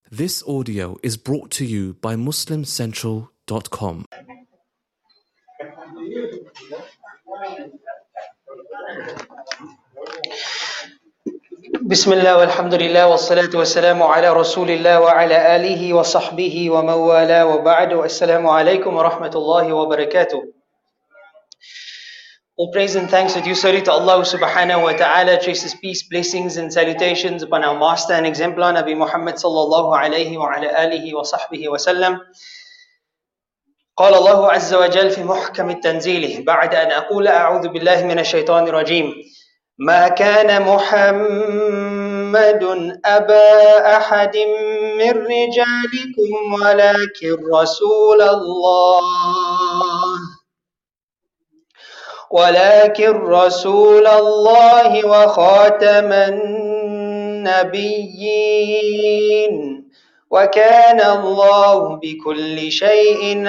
This audio is brought to you by MuslimCentral.com. Bismillah walhamdulillah wassalatu wassalamu ala rasulillah wa ala alihi wa sahbihi wa mawala wa ba'du. Assalamu alaikum wa rahmatullahi wa barakatuh. All praise and thanks are due solely to Allah subhanahu wa ta'ala. Traces peace, blessings and salutations upon our master and exemplar Nabi Muhammad sallallahu alayhi wa ala alihi wa sahbihi wa sallam. قال الله عز وجل في محكم التنزيل بعد أن أقول أعوذ بالله من الشيطان الرجيم ما كان محمد أبا أحد من رجالكم ولكن رسول الله وخاتم النبيين وكان الله بكل شيء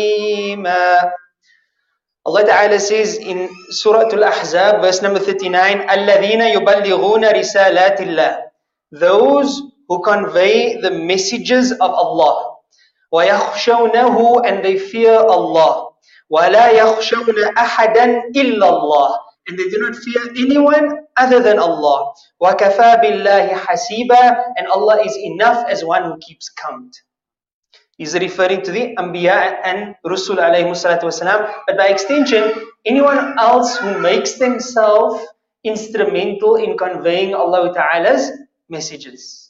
عليما. Allah Ta'ala says in Surah Al-Ahzab, verse number 39, الَّذِينَ يُبَلِّغُونَ رِسَالَاتِ اللَّهِ, those who convey the messages of Allah. وَيَخْشَوْنَهُ, and they fear Allah. وَلَا يَخْشَوْنَ أَحَدًا إِلَّا اللَّهِ, and they do not fear anyone other than Allah. وَكَفَى بِاللَّهِ حَسِيبًا, and Allah is enough as one who keeps count. He's referring to the Anbiya and Rusul alayhi salatu wasalam, but by extension, anyone else who makes themselves instrumental in conveying Allah Ta'ala's messages.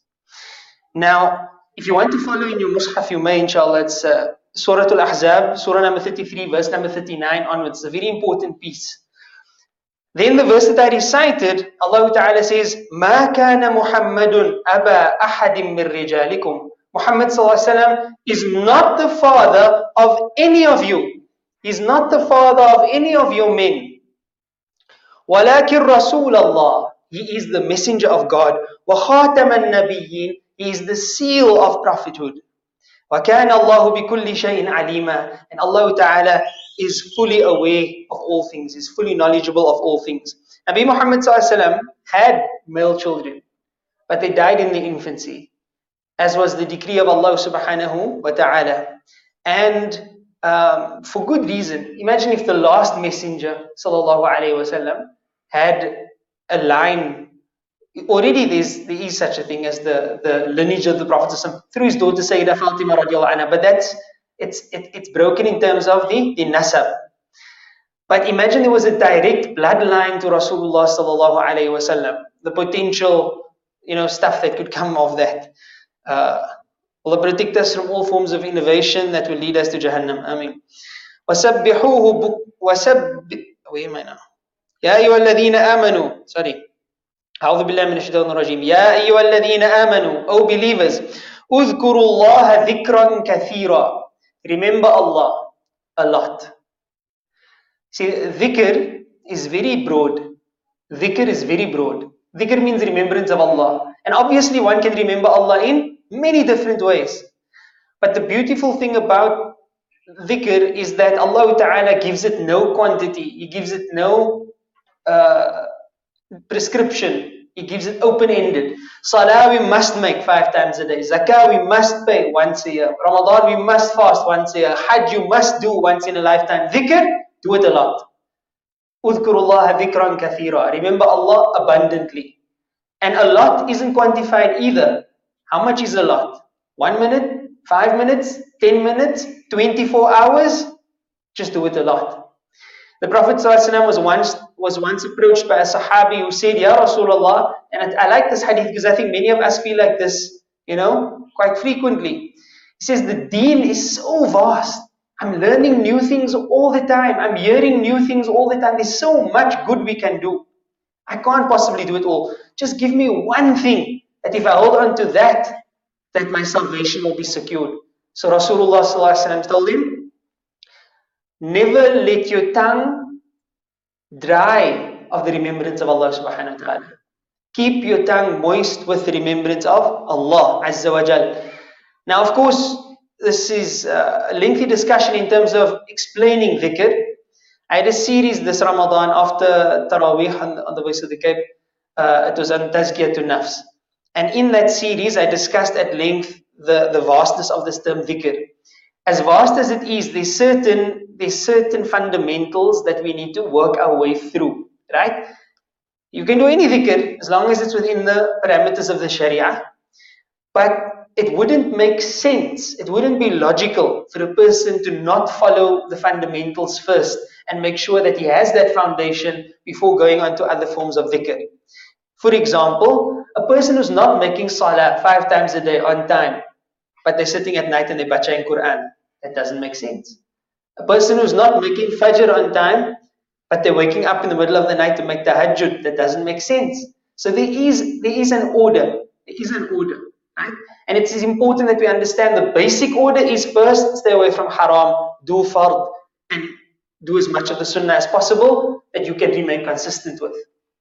Now, if you want to follow in your Mus'haf, you may, inshallah. It's Surah Al-Ahzab, Surah number 33, verse number 39 onwards. It's a very important piece. Then the verse that I recited, Allah Ta'ala says, مَا كَانَ مُحَمَّدٌ أَبَا أَحَدٍ مِّن رِجَالِكُمْ. Muhammad sallallahu alaihi wasallam is not the father of any of you. He's not the father of any of your men. وَلَكِنْ رَسُولَ اللَّهِ, he is the messenger of God. وَخَاتَمَ النَّبِيِّينَ, he is the seal of prophethood. وَكَانَ اللَّهُ بِكُلِّ شَيْءٍ عَلِيمًا, and Allah Ta'ala is fully aware of all things, is fully knowledgeable of all things. Nabi Muhammad sallallahu alaihi wasallam had male children, but they died in their infancy, as was the decree of Allah subhanahu wa ta'ala. And for good reason. Imagine if the last messenger sallallahu alayhi wasallam had a line. Already there is such a thing as the lineage of the Prophet through his daughter Sayyidah Fatima radiallahu anha, but it's broken in terms of the nasab. But imagine there was a direct bloodline to Rasulullah sallallahu alayhi wasallam. The potential, stuff that could come of that. Allah protect us from all forms of innovation that will lead us to Jahannam. Ameen. Where am I now? يا أيها الذين آمنوا. Sorry. أعوذ بالله من الشيطان الرجيم. يا أيها الذين آمنوا. O believers. اذكروا الله ذكرا كثيرا. Remember Allah a lot. See, dhikr is very broad. Dhikr is very broad. Dhikr means remembrance of Allah. And obviously one can remember Allah in many different ways. But the beautiful thing about dhikr is that Allah Ta'ala gives it no quantity. He gives it no prescription. He gives it open-ended. Salah we must make 5 times a day. Zakah we must pay once a year. Ramadan we must fast once a year. Hajj you must do once in a lifetime. Dhikr, do it a lot. Udhkurullaha dhikran kathira. Remember Allah abundantly. And a lot isn't quantified either. How much is a lot? 1 minute? 5 minutes? 10 minutes? 24 hours? Just do it a lot. The Prophet ﷺ was once approached by a Sahabi who said, Ya Rasulullah, and I like this hadith because I think many of us feel like this, quite frequently. He says, the deen is so vast. I'm learning new things all the time. I'm hearing new things all the time. There's so much good we can do. I can't possibly do it all. Just give me one thing that if I hold on to that my salvation will be secured. So Rasulullah ﷺ told him, never let your tongue dry of the remembrance of Allah subhanahu wa ta'ala. Keep your tongue moist with the remembrance of Allah Azza wa Jal. Now of course, this is a lengthy discussion in terms of explaining dhikr. I had a series this Ramadan after Taraweeh on the Voice of the Cape. It was on Tazkiyatun Nafs. And in that series, I discussed at length the vastness of this term dhikr. As vast as it is, there's certain fundamentals that we need to work our way through, right? You can do any dhikr as long as it's within the parameters of the Sharia, but it wouldn't make sense, it wouldn't be logical for a person to not follow the fundamentals first and make sure that he has that foundation before going on to other forms of dhikr. For example, a person who's not making salah 5 times a day on time, but they're sitting at night and they're bachaing Quran, that doesn't make sense. A person who's not making fajr on time, but they're waking up in the middle of the night to make tahajjud, that doesn't make sense. So there is an order. There is an order, right? And it is important that we understand the basic order is first, stay away from haram, do fard, and do as much of the sunnah as possible that you can remain consistent with.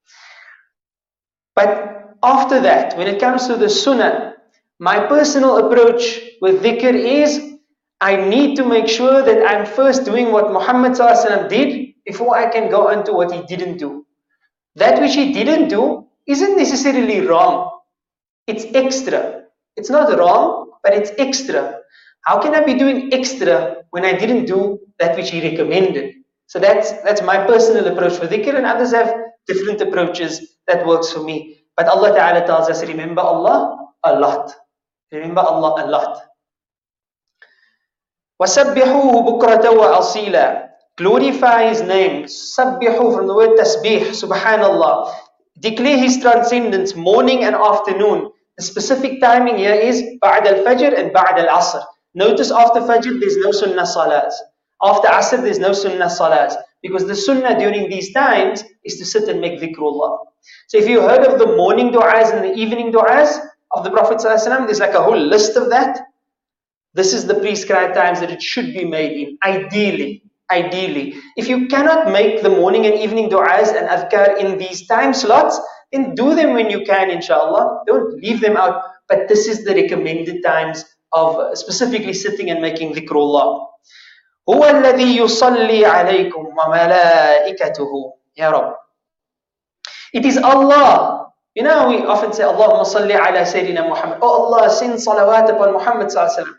But after that, when it comes to the sunnah, my personal approach with dhikr is, I need to make sure that I'm first doing what Muhammad ﷺ did before I can go on to what he didn't do. That which he didn't do isn't necessarily wrong. It's extra. It's not wrong, but it's extra. How can I be doing extra when I didn't do that which he recommended? So that's my personal approach for dhikr, and others have different approaches that works for me. But Allah Ta'ala tells us, remember Allah a lot. Remember Allah a lot. وَسَبِّحُوهُ بُكْرَةً وَأَصِيلًا. Glorify His name. Sabbihu from the word tasbih, subhanallah. Declare His transcendence morning and afternoon. The specific timing here is ba'd al-fajr and ba'd al-asr. Notice after fajr there's no sunnah salahs. After asr there's no sunnah salahs. Because the sunnah during these times is to sit and make dhikrullah. So if you heard of the morning du'as and the evening du'as of the Prophet ﷺ, there's like a whole list of that. This is the prescribed times that it should be made in, ideally. If you cannot make the morning and evening du'as and adhkar in these time slots, then do them when you can, inshallah. Don't leave them out. But this is the recommended times of specifically sitting and making dhikrullah. هُوَ الَّذِي يُصَلِّي عَلَيْكُمْ وَمَلَائِكَتُهُ Ya Rabb. It is Allah. You know, we often say, Allahumma salli ala Sayyidina Muhammad. Oh Allah, send salawat upon Muhammad sallallahu alaihi wasallam.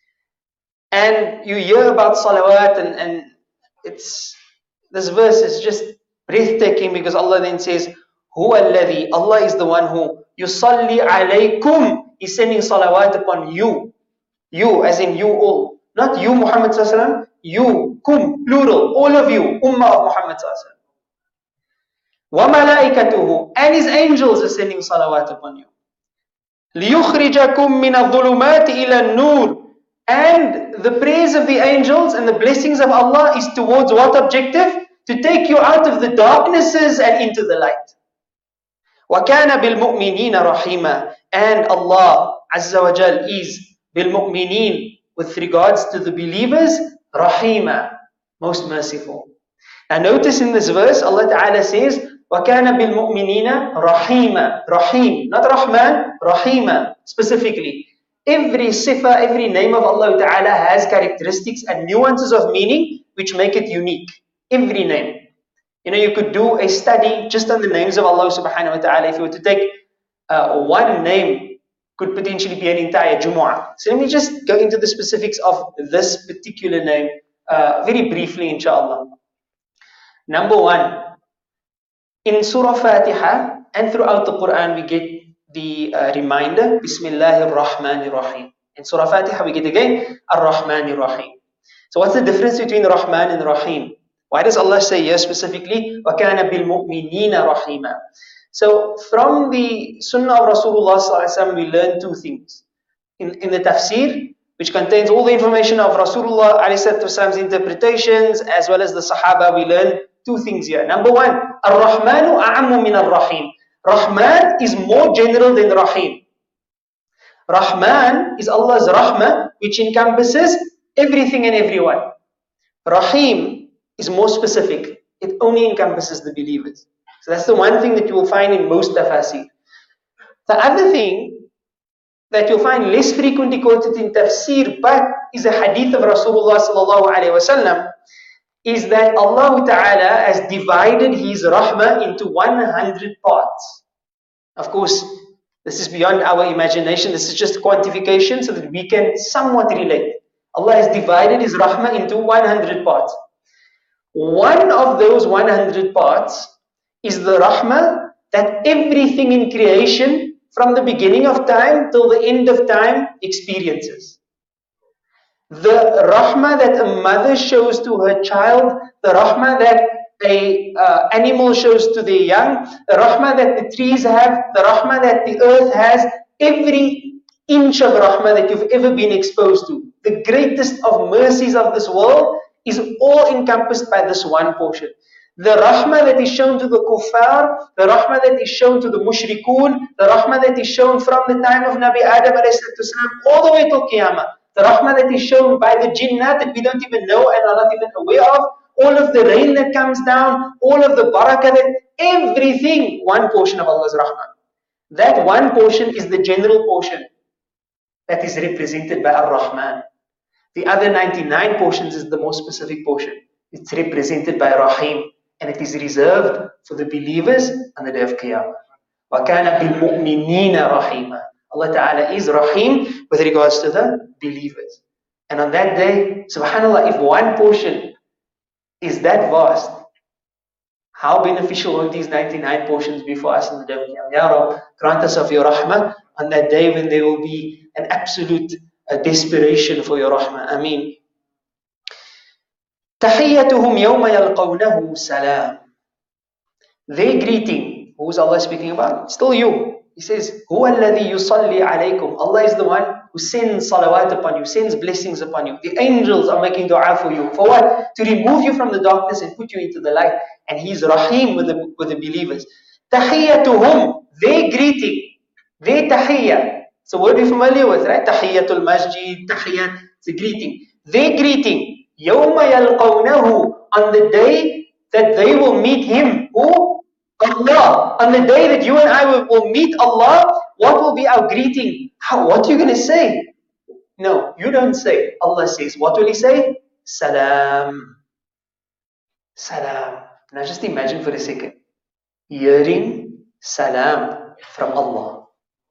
And you hear about salawat and this verse is just breathtaking because Allah then says, Huwa alladhi, Allah is the one who yusalli alaykum, He's sending salawat upon you. You, as in you all. Not you, Muhammad sallallahu alaihi wasallam. You, kum, plural, all of you, ummah of Muhammad sallallahu alaihi wasallam. Wa malaikatuhu, and His angels are sending salawat upon you. لِيُخْرِجَكُم مِّنَ الظُّلُمَاتِ إِلَى النُّورِ. And the praise of the angels and the blessings of Allah is towards what objective? To take you out of the darknesses and into the light. وَكَانَ بِالْمُؤْمِنِينَ رَحِيمًا. And Allah Azza wa Jal is بِالْمُؤْمِنِينَ, with regards to the believers, Rahima, most merciful. Now notice in this verse, Allah Ta'ala says, وَكَانَ بِالْمُؤْمِنِينَ رَحِيمًا. Rahim, not Rahman, Rahima, specifically. Every sifa, every name of Allah Ta'ala has characteristics and nuances of meaning which make it unique. Every name. You know, you could do a study just on the names of Allah Subhanahu wa Ta'ala. If you were to take one name, could potentially be an entire Jumu'ah. So let me just go into the specifics of this particular name very briefly, inshallah. Number one, in Surah Fatiha and throughout the Quran we get the reminder, Bismillahir Rahmanir Rahim. In Surah Fatiha we get again, Ar-Rahmanir Rahim. So what's the difference between Rahman and Rahim? Why does Allah say here specifically, وَكَانَ بِالْمُؤْمِنِينَ رَحِيمًا? So from the Sunnah of Rasulullah ﷺ, we learn two things. In the tafsir, which contains all the information of Rasulullah ﷺ's interpretations, as well as the Sahaba, we learn two things here. Number one, Ar-Rahmanu a'ammu min ar-Rahim. Rahman is more general than Rahim. Rahman is Allah's Rahmah, which encompasses everything and everyone. Rahim is more specific. It only encompasses the believers. So that's the one thing that you will find in most tafsir. The other thing that you'll find less frequently quoted in tafsir, but is a hadith of Rasulullah sallallahu alaihi wasallam, is that Allah Ta'ala has divided His rahmah into 100 parts. Of course, This is beyond our imagination. This is just quantification so that we can somewhat relate. Allah has divided His rahmah into 100 parts. One of those 100 parts is the rahmah that everything in creation from the beginning of time till the end of time experiences. The rahmah that a mother shows to her child, the rahmah that a animal shows to their young, the rahmah that the trees have, the rahmah that the earth has, every inch of rahmah that you've ever been exposed to, the greatest of mercies of this world is all encompassed by this one portion. The rahmah that is shown to the kuffar, the rahmah that is shown to the mushrikun, the rahmah that is shown from the time of Nabi Adam all the way till Qiyamah, the rahmah that is shown by the jinnat that we don't even know and are not even aware of, all of the rain that comes down, all of the barakah, everything, one portion of Allah's rahmah. That one portion is the general portion that is represented by Ar-Rahman. The other 99 portions is the most specific portion. It's represented by Rahim, and it is reserved for the believers on the day of Qiyamah. وَكَانَ بِالْمُؤْمِنِينَ رَحِيمًا. Allah Ta'ala is Rahim with regards to the believers. And on that day, subhanAllah, if one portion is that vast, how beneficial will these 99 portions be for us on the day of Qiyamah? Ya Rabb, grant us of your rahmah on that day when there will be an absolute desperation for your rahmah. Ameen. تَحِيَّتُهُمْ يَوْمَ يَلْقَوْنَهُ سَلَامٌ. Their greeting, who is Allah speaking about? Still you. He says, هُوَ الَّذِي يُصَلِّي عَلَيْكُمْ. Allah is the one who sends salawat upon you, sends blessings upon you. The angels are making dua for you. For what? To remove you from the darkness and put you into the light. And He is Rahim with the believers. تَحِيَّتُهُمْ. Their greeting, their tahiyyah. It's a word we're familiar with, right? Tahiyyatul masjid, tahiyyat, it's a greeting. Their greeting, يَوْمَ يَلْقَوْنَهُ. On the day that they will meet Him. Who? Allah. On the day that you and I will meet Allah, what will be our greeting? What are you going to say? No, you don't say. Allah says. What will He say? Salam. Salam. Now just imagine for a second. Hearing salam from Allah.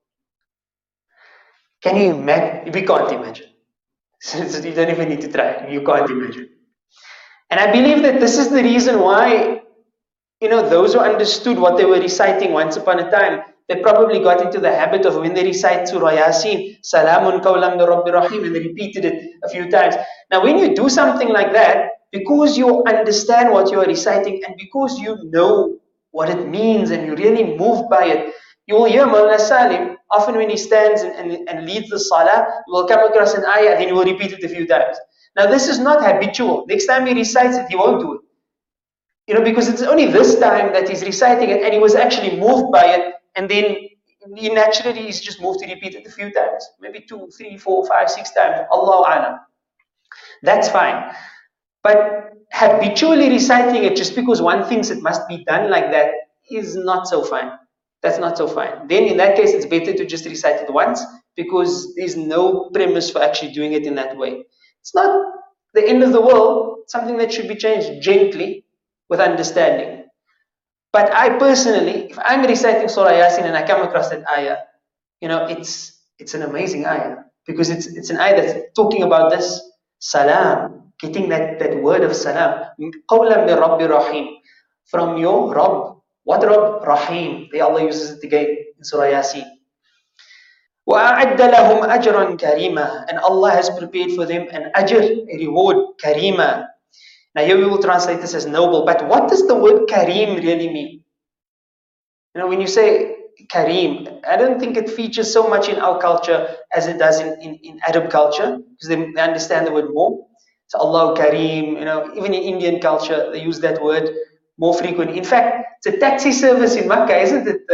Can you imagine? We can't imagine. You don't even need to try. You can't imagine. And I believe that this is the reason why, those who understood what they were reciting once upon a time, they probably got into the habit of when they recite Surah Yasin, Salamun qawlan min Rabbi Rahim, and they repeated it a few times. Now when you do something like that, because you understand what you are reciting and because you know what it means and you're really moved by it, you will hear Mawlana Salim, often when he stands and leads the salah, you will come across an ayah and then he will repeat it a few times. Now this is not habitual. Next time he recites it, he won't do it. Because it's only this time that he's reciting it and he was actually moved by it, and then naturally he's just moved to repeat it a few times. Maybe 2, 3, 4, 5, 6 times. Allahu A'lam. That's fine. But habitually reciting it just because one thinks it must be done like that is not so fine. That's not so fine. Then in that case, it's better to just recite it once because there's no premise for actually doing it in that way. It's not the end of the world. It's something that should be changed gently with understanding. But I personally, if I'm reciting Surah Yasin and I come across that ayah, it's an amazing ayah because it's an ayah that's talking about this salam, getting that word of salam. Qawlan min Rabbi Rahim. From your Rabb. What Rabb? Rahim. Allah uses it again in Surah Yasin. وَأَعَدَّ لَهُمْ أَجْرًا كَرِيمًا. And Allah has prepared for them an ajr, a reward, karima. Now here we will translate this as noble, but what does the word kareem really mean? When you say kareem, I don't think it features so much in our culture as it does in Arab culture, because they understand the word more. So Allah kareem, even in Indian culture, they use that word more frequently. In fact, it's a taxi service in Makkah, isn't it?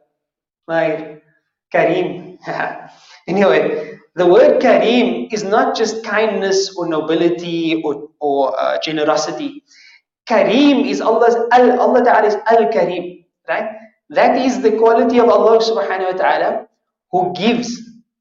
My kareem. Anyway, the word kareem is not just kindness or nobility or generosity. Kareem is Allah Ta'ala is Al-Kareem, right? That is the quality of Allah Subhanahu wa Ta'ala who gives.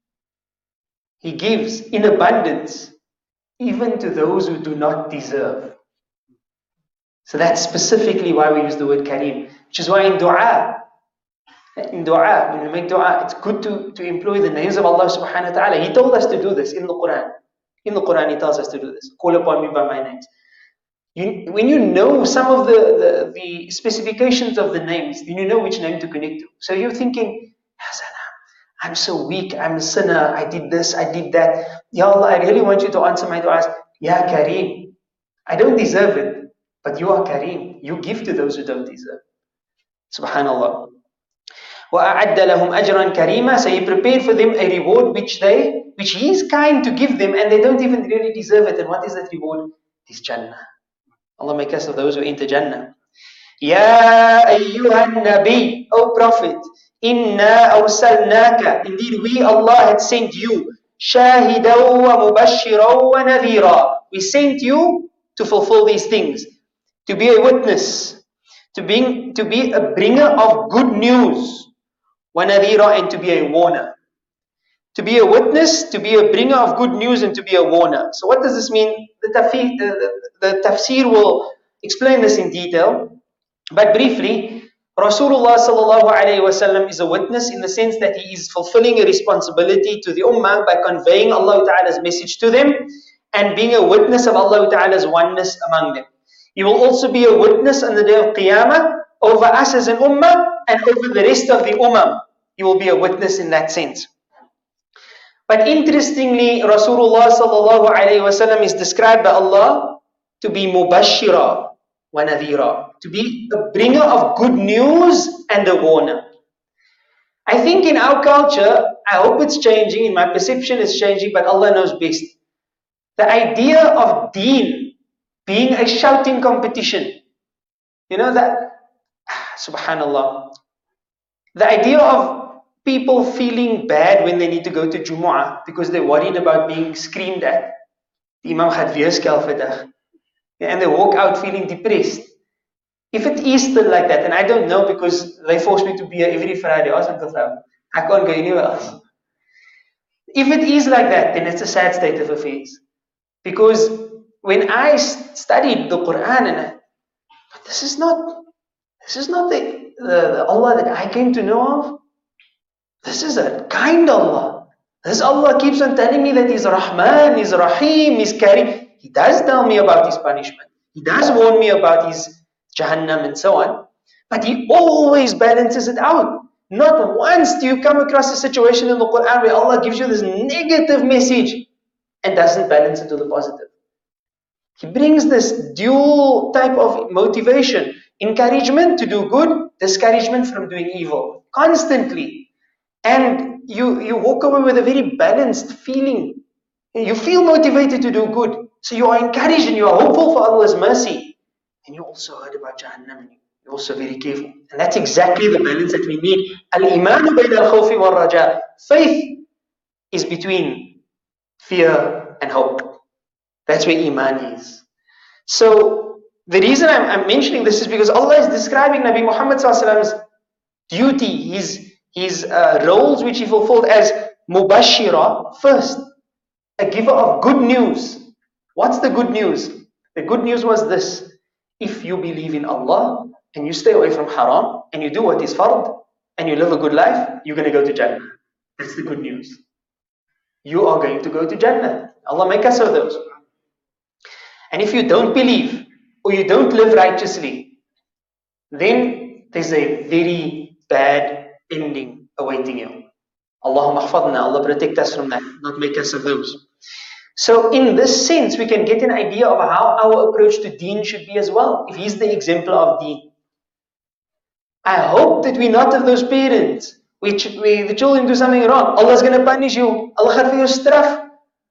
He gives in abundance even to those who do not deserve. So that's specifically why we use the word kareem, which is why in dua, In dua, when we make dua, it's good to employ the names of Allah subhanahu wa ta'ala. He told us to do this in the Quran. In the Quran, He tells us to do this. Call upon me by my names. When you know some of the specifications of the names, then you know which name to connect to. So you're thinking, Ya Salam, I'm so weak, I'm a sinner, I did this, I did that. Ya Allah, I really want you to answer my du'as. Ya Kareem, I don't deserve it, but you are Kareem. You give to those who don't deserve. Subhanallah. وَأَعَدَّ لَهُمْ أَجْرًا كَرِيمًا. So He prepared for them a reward which He is kind to give them, and they don't even really deserve it. And what is that reward? It is Jannah. Allah make us of those who enter Jannah. Ya ayyuhan Nabi, O Prophet, inna awsalnaka. Indeed, we, Allah, had sent you. Shahidaw wa mubashshiraw wa nadhira. We sent you to fulfill these things, to be a witness, to be a bringer of good news. وَنَذِيرًا, and to be a warner. To be a witness, to be a bringer of good news, and to be a warner. So what does this mean? The tafsir will explain this in detail. But briefly, Rasulullah sallallahu alayhi wasallam is a witness in the sense that he is fulfilling a responsibility to the ummah by conveying Allah Ta'ala's message to them and being a witness of Allah Ta'ala's oneness among them. He will also be a witness on the day of Qiyamah over us as an ummah and over the rest of the ummah. He will be a witness in that sense. But interestingly, Rasulullah sallallahu alayhi wasallam is described by Allah to be mubashshira wa nadhira, to be a bringer of good news and a warner. I think in our culture, I hope it's changing, in my perception it's changing, but Allah knows best. The idea of deen being a shouting competition, you know that, subhanallah, the idea of people feeling bad when they need to go to Jumu'ah because they're worried about being screamed at. The Imam gaat weer skel vandag. And they walk out feeling depressed. If it is still like that, and I don't know because they force me to be here every Friday, I can't go anywhere else. If it is like that, then it's a sad state of affairs. Because when I studied the Quran, but this is not the Allah that I came to know of. This is a kind Allah. This Allah keeps on telling me that He's Rahman, He's Rahim, He's Kareem. He does tell me about His punishment. He does warn me about His Jahannam and so on. But He always balances it out. Not once do you come across a situation in the Quran where Allah gives you this negative message and doesn't balance it to the positive. He brings this dual type of motivation. Encouragement to do good, discouragement from doing evil. Constantly. And you walk away with a very balanced feeling. You feel motivated to do good. So you are encouraged and you are hopeful for Allah's mercy. And you also heard about Jahannam and you're also very careful. And that's exactly the balance that we need. Al-imanu bayna al-khawfi wal-raja. Faith is between fear and hope. That's where Iman is. So the reason I'm mentioning this is because Allah is describing Nabi Muhammad Sallallahu duty, his roles which he fulfilled as mubashshira, first, a giver of good news. What's the good news? The good news was this: if you believe in Allah and you stay away from haram and you do what is fard and you live a good life, you're going to go to Jannah. That's the good news. You are going to go to Jannah. Allah make us of those. And if you don't believe or you don't live righteously, then there's a very bad ending awaiting you. Allahumma ahfadna, Allah protect us from that, not make us of those. So in this sense, we can get an idea of how our approach to deen should be as well, if he's the exemplar of deen. I hope that we're not of those parents where the children do something wrong. Allah's going to punish you. Allah gaat vir jou straf.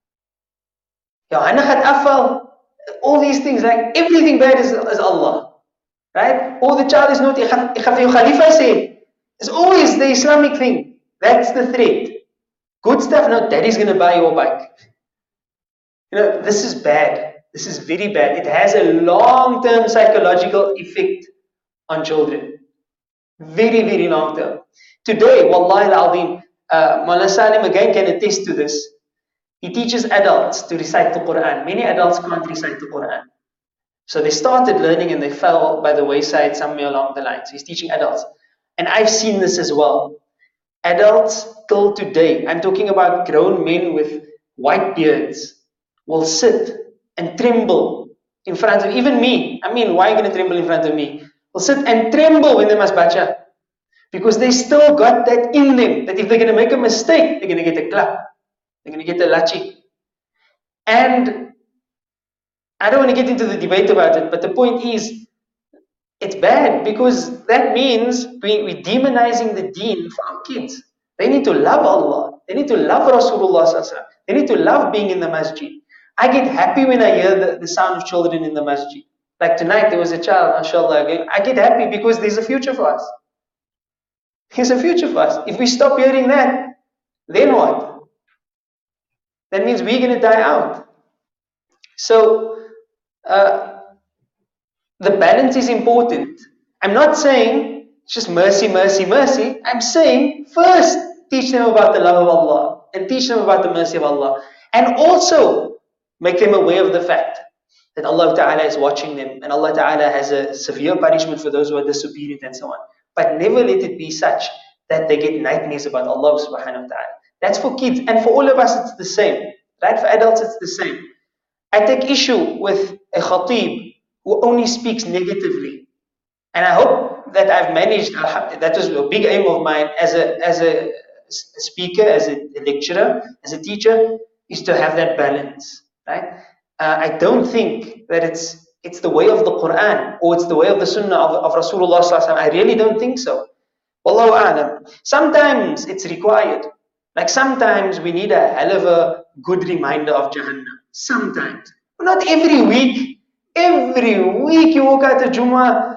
Jou hande gaat afval. All these things, like everything bad is Allah. Right? Or the child is not, ek gaan vir jou Khalifa sê. It's always the Islamic thing. That's the threat. Good stuff, no, daddy's going to buy your bike. You know, this is bad. This is very bad. It has a long-term psychological effect on children. Very, very long-term. Today, Wallahi al-Azim, Mawlana Salim again can attest to this. He teaches adults to recite the Quran. Many adults can't recite the Quran. So they started learning and they fell by the wayside somewhere along the line. So he's teaching adults. And I've seen this as well. Adults till today, I'm talking about grown men with white beards, will sit and tremble in front of even me. I mean, why are you going to tremble in front of me? Will sit and tremble when they must bacha. Because they still got that in them, that if they're going to make a mistake, they're going to get a clap. They're going to get a lachi. And I don't want to get into the debate about it, but the point is, it's bad because that means we're demonizing the deen for our kids. They need to love Allah. They need to love Rasulullah sallallahu alaihi wasallam. They need to love being in the masjid. I get happy when I hear the sound of children in the masjid. Like tonight, there was a child, mashallah. I get happy because there's a future for us. There's a future for us. If we stop hearing that, then what? That means we're going to die out. So, the balance is important. I'm not saying it's just mercy, mercy, mercy. I'm saying first teach them about the love of Allah and teach them about the mercy of Allah. And also make them aware of the fact that Allah Ta'ala is watching them and Allah Ta'ala has a severe punishment for those who are disobedient and so on. But never let it be such that they get nightmares about Allah Subhanahu wa Ta'ala. That's for kids. And for all of us, it's the same. Right? For adults, it's the same. I take issue with a khatib who only speaks negatively. And I hope that I've managed, that was a big aim of mine as a speaker, as a lecturer, as a teacher, is to have that balance. Right? I don't think that it's the way of the Quran or it's the way of the Sunnah of Rasulullah sallallahu alaihi wasallam. I really don't think so. Wallahu a'lam. Sometimes it's required. Like sometimes we need a hell of a good reminder of Jahannam. Sometimes. But not every week. Every week you walk out to Jummah.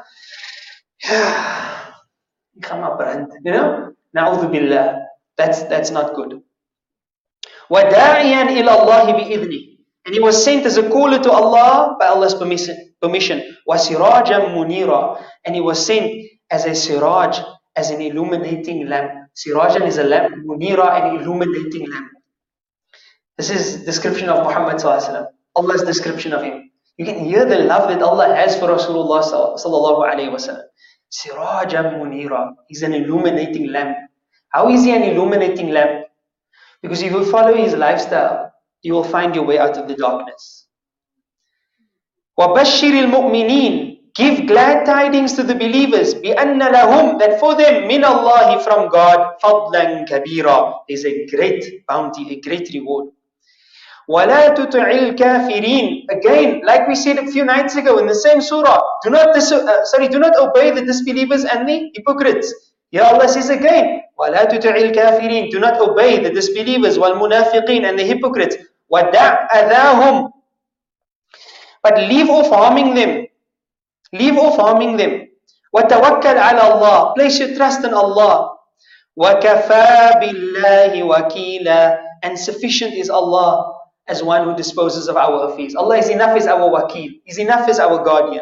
You know? Na'udhu billah. That's not good. وَدَاعِيًا إِلَى اللَّهِ بِإِذْنِهِ. And he was sent as a caller to Allah by Allah's permission. وَسِرَاجًا مُنِيرًا. And he was sent as a siraj, as an illuminating lamp. Sirajan is a lamp, munira, an illuminating lamp. This is description of Muhammad sallallahu alaihi wasallam. Allah's description of him. You can hear the love that Allah has for Rasulullah sallallahu alaihi wasallam. Sirajan munira. He's an illuminating lamp. How is he an illuminating lamp? Because if you follow his lifestyle, you will find your way out of the darkness. وَبَشِّرِ الْمُؤْمِنِينَ. Give glad tidings to the believers. بِأَنَّ لَهُمْ. That for them, مِنَ اللَّهِ from God, فَضْلًا كَبِيرًا. There's a great bounty, a great reward. وَلَا تُطِعِ الْكَافِرِينَ. Again, like we said a few nights ago in the same surah, do not obey the disbelievers and the hypocrites. Here Allah says again, وَلَا تُطِعِ الْكَافِرِينَ. Do not obey the disbelievers, وَالْمُنَافِقِينَ, and the hypocrites. وَدَعْ أَذَاهُمْ. But leave off harming them. Leave off harming them. وَتَوَكَّلْ عَلَى اللَّهِ. Place your trust in Allah. وَكَفَى بِاللَّهِ وَكِيلًا. And sufficient is Allah as one who disposes of our affairs. Allah is enough as our wakil. He's enough as our guardian.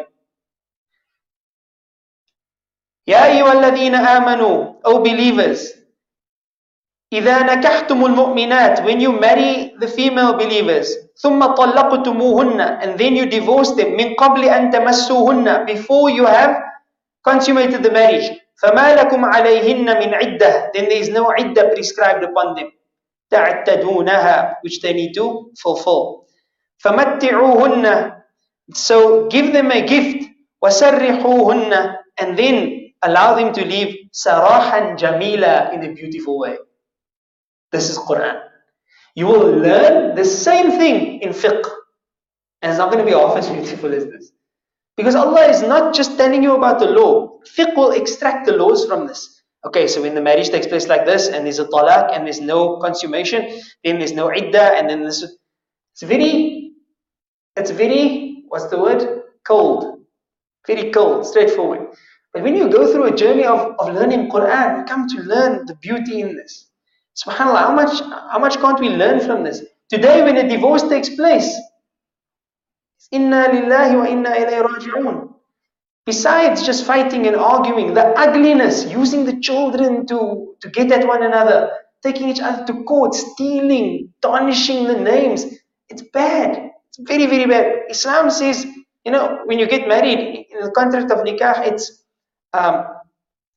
يَا أَيُّهَا الَّذِينَ آمَنُوا. O believers. إِذَا نَكَحْتُمُ الْمُؤْمِنَاتِ. When you marry the female believers. ثُمَّ طَلَّقْتُمُوهُنَّ. And then you divorce them. مِنْ قَبْلِ أَن تَمَسُّوهُنَّ. Before you have consummated the marriage. فَمَا لَكُمْ عَلَيْهِنَّ مِنْ عِدَّةٍ. Then there is no iddah prescribed upon them. تَعْتَدُونَهَا. Which they need to fulfill. فَمَتِّعُوهُنَّ. So give them a gift. وَسَرِّحُوهُنَّ. And then allow them to live sarahan jamila, in a beautiful way. This is Quran. You will learn the same thing in fiqh. And it's not going to be half as beautiful as this. Because Allah is not just telling you about the law. Fiqh will extract the laws from this. Okay, so when the marriage takes place like this, and there's a talaq, and there's no consummation, then there's no iddah, and then this, it's very, what's the word? Cold. Very cold, straightforward. But when you go through a journey of learning Quran, you come to learn the beauty in this. SubhanAllah, how much can't we learn from this? Today when a divorce takes place, Inna lillahi wa inna ilayhi raji'un. Besides just fighting and arguing, the ugliness, using the children to get at one another, taking each other to court, stealing, tarnishing the names, it's bad. It's very, very bad. Islam says, when you get married, in the contract of nikah, it's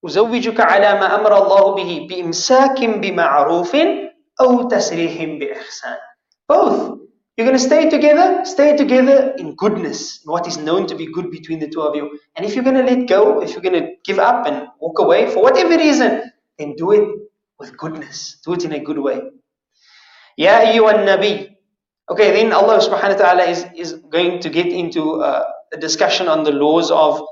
أزوجك على ما أمر الله به بإمساك بمعروف أو تسريح بإحسان. Both. You're going to stay together in goodness, in what is known to be good between the two of you. And if you're going to let go, if you're going to give up and walk away for whatever reason, then do it with goodness. Do it in a good way. Ya ayyuhan nabi. Okay, then Allah subhanahu wa ta'ala is going to get into a discussion on the laws of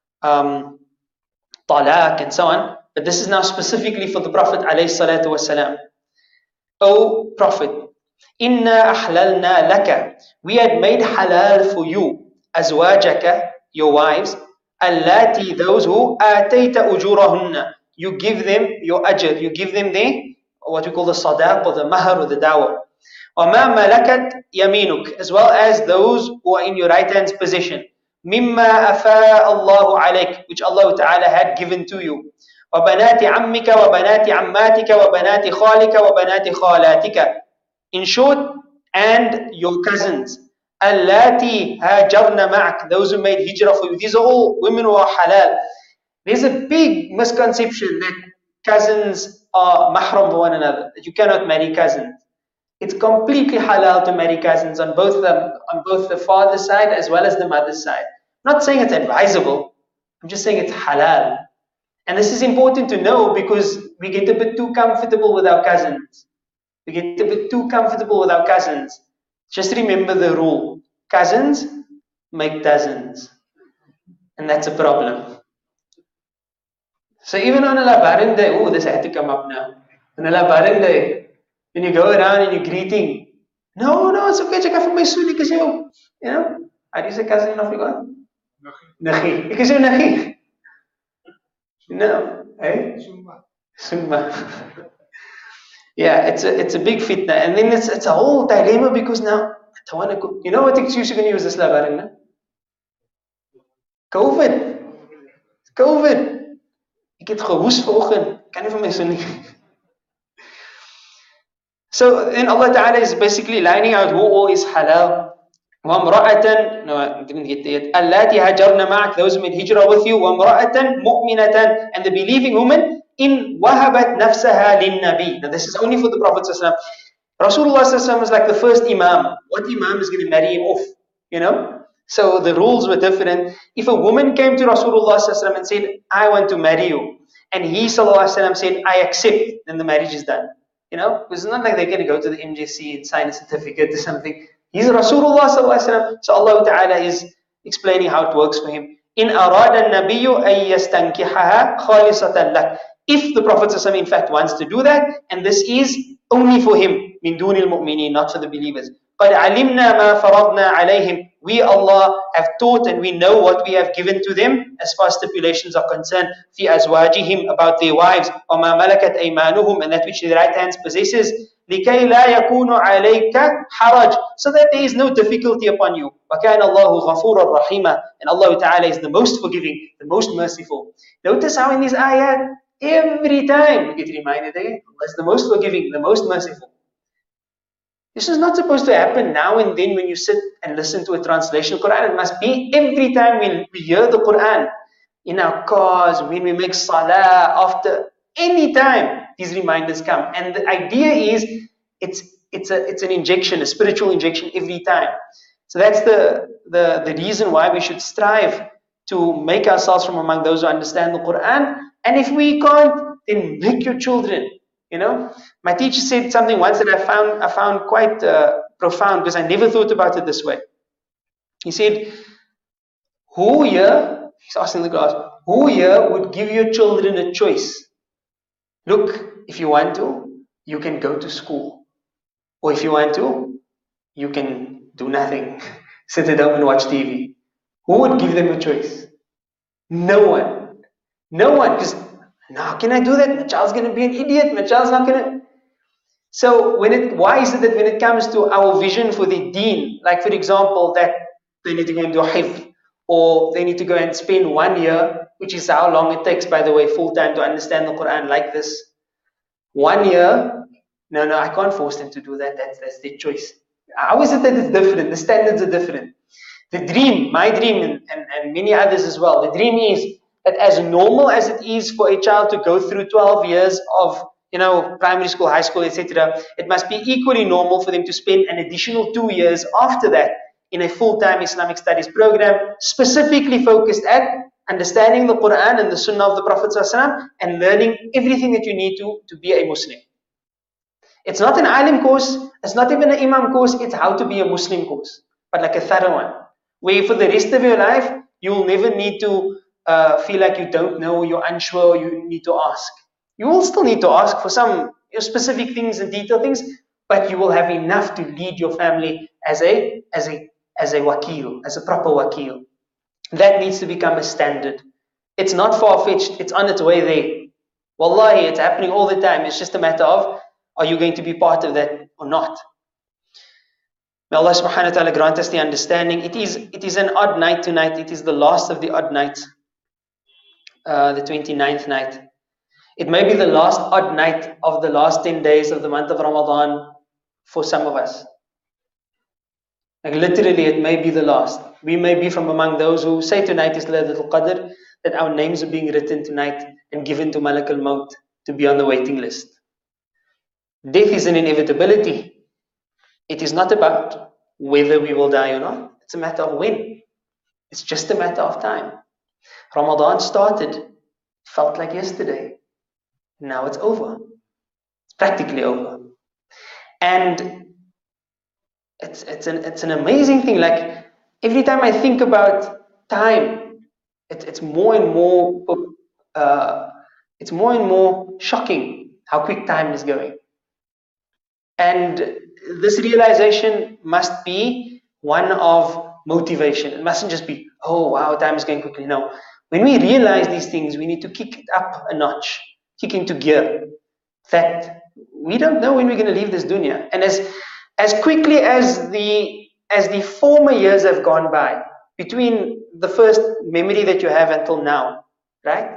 talaq and so on. But this is now specifically for the Prophet alayhi salatu wasalam. O Prophet, Inna ahlalna laka. We had made halal for you, azwajaka, your wives, allati, those who atayta ujurahunna. You give them your ajr, you give them the, what we call the sadaq or the mahar or the dawah. وَمَا مَلَكَتْ يَمِينُكَ, as well as those who are in your right hand's possession. مِمَّا أَفَاءَ اللَّهُ عَلَيْكَ, which Allah Ta'ala had given to you. وَبَنَاتِ عَمِّكَ وَبَنَاتِ عَمَّاتِكَ وَبَنَاتِ خَالِكَ وَبَنَاتِ خَالَاتِكَ. In short, and your cousins. اللَّاتِي هَاجَرْنَ مَعَكَ, those who made hijrah for you. These are all women who are halal. There's a big misconception that cousins are mahram for one another, that you cannot marry cousins. It's completely halal to marry cousins on both the father's side as well as the mother's side. I'm not saying it's advisable, I'm just saying it's halal. And this is important to know because we get a bit too comfortable with our cousins. Just remember the rule. Cousins make dozens. And that's a problem. So even on a Labaran day, oh, this had to come up now. On a Labaran day, when you go around and you're greeting, no, it's okay, check out for my sunni, because you know, how do you say cousin in Afrikaans? Nachi. Because you're Nachi. No, eh? Summa. Yeah, it's a big fitna, and then it's a whole dilemma because now I don't want to go. You know what excuse you're going to use this Labaran? No? COVID. Ek het gehoes vanoggend. Kan nie vir my sunni. So then Allah Ta'ala is basically lining out who all is halal. وَامْرَأَةً, no, I didn't get there yet. اللَّاتِي هَاجَرْنَ مَعَكَ, those who made hijrah with you. وَامْرَأَةً مُؤْمِنَةً, and the believing woman, in وَهَبَتْ نَفْسَهَا لِلنَّبِي. Now this is only for the Prophet ﷺ. Rasulullah ﷺ was like the first imam. What imam is going to marry him off? You know? So the rules were different. If a woman came to Rasulullah ﷺ and said, I want to marry you, and he ﷺ said, I accept, then the marriage is done. You know, it's not like they're going to go to the MJC and sign a certificate or something. He's Rasulullah sallallahu alaihi wasallam. So Allah Ta'ala is explaining how it works for him. In arada an-nabiyyu ay yastankihaha khalisatan lak. If the Prophet sallallahu alaihi wasallam in fact wants to do that, and this is only for him, min dunil mu'minin, not for the believers. قَدْ عَلِمْنَا مَا فَرَضْنَا عَلَيْهِمْ. We, Allah, have taught and we know what we have given to them as far as stipulations are concerned. فِي أَزْوَاجِهِمْ, about their wives. وَمَا مَلَكَتْ أَيْمَانُهُمْ, and that which their right hands possesses. لِكَيْ لَا يَكُونُ عَلَيْكَ حَرَجٌ, so that there is no difficulty upon you. وَكَانَ اللَّهُ غَفُورًا رَحِيمًا, and Allah Ta'ala is the most forgiving, the most merciful. Notice how in these ayat, every time we get reminded again, Allah is the most forgiving, the most merciful. This is not supposed to happen now and then when you sit and listen to a translation of Quran. It must be every time we hear the Quran, in our cars, when we make salah, after any time these reminders come. And the idea is it's an injection, a spiritual injection every time. So that's the reason why we should strive to make ourselves from among those who understand the Quran. And if we can't, then make your children. You know, my teacher said something once that I found quite profound because I never thought about it this way. He said, who here, he's asking the class, who here would give your children a choice? Look, if you want to, you can go to school. Or if you want to, you can do nothing. Sit at home and watch TV. Who would give them a choice? No one. No one. Because how can I do that? My child's going to be an idiot. My child's not going to. So why is it that when it comes to our vision for the deen, like for example, that they need to go and do hifz, or they need to go and spend 1 year, which is how long it takes, by the way, full time to understand the Quran like this. 1 year, no, I can't force them to do that. That's their choice. How is it that it's different? The standards are different. The dream, my dream, and many others as well, the dream is that as normal as it is for a child to go through 12 years of primary school, high school, etc., it must be equally normal for them to spend an additional 2 years after that in a full-time Islamic studies program, specifically focused at understanding the Quran and the Sunnah of the Prophet ﷺ and learning everything that you need to be a Muslim. It's not an alim course, it's not even an imam course, it's how to be a Muslim course, but like a thorough one, where for the rest of your life, you will never need to feel like you don't know, you're unsure, you need to ask. You will still need to ask for some specific things and detailed things, but you will have enough to lead your family as a wakil, as a proper wakil. That needs to become a standard. It's not far-fetched, it's on its way there. Wallahi, it's happening all the time. It's just a matter of, are you going to be part of that or not? May Allah subhanahu wa ta'ala grant us the understanding. It is an odd night tonight. It is the last of the odd nights, the 29th night. It may be the last odd night of the last 10 days of the month of Ramadan for some of us. Like literally, it may be the last. We may be from among those who say tonight is Laylatul Qadr, that our names are being written tonight and given to Malak al-Maut to be on the waiting list. Death is an inevitability. It is not about whether we will die or not. It's a matter of when. It's just a matter of time. Ramadan started, felt like yesterday. Now it's over. It's practically over. And it's an amazing thing. Like every time I think about time, it's more and more shocking how quick time is going. And this realization must be one of motivation. It mustn't just be, oh wow, time is going quickly. No. When we realize these things, we need to kick it up a notch, kick into gear. That we don't know when we're going to leave this dunya. And as quickly as the former years have gone by, between the first memory that you have until now, right?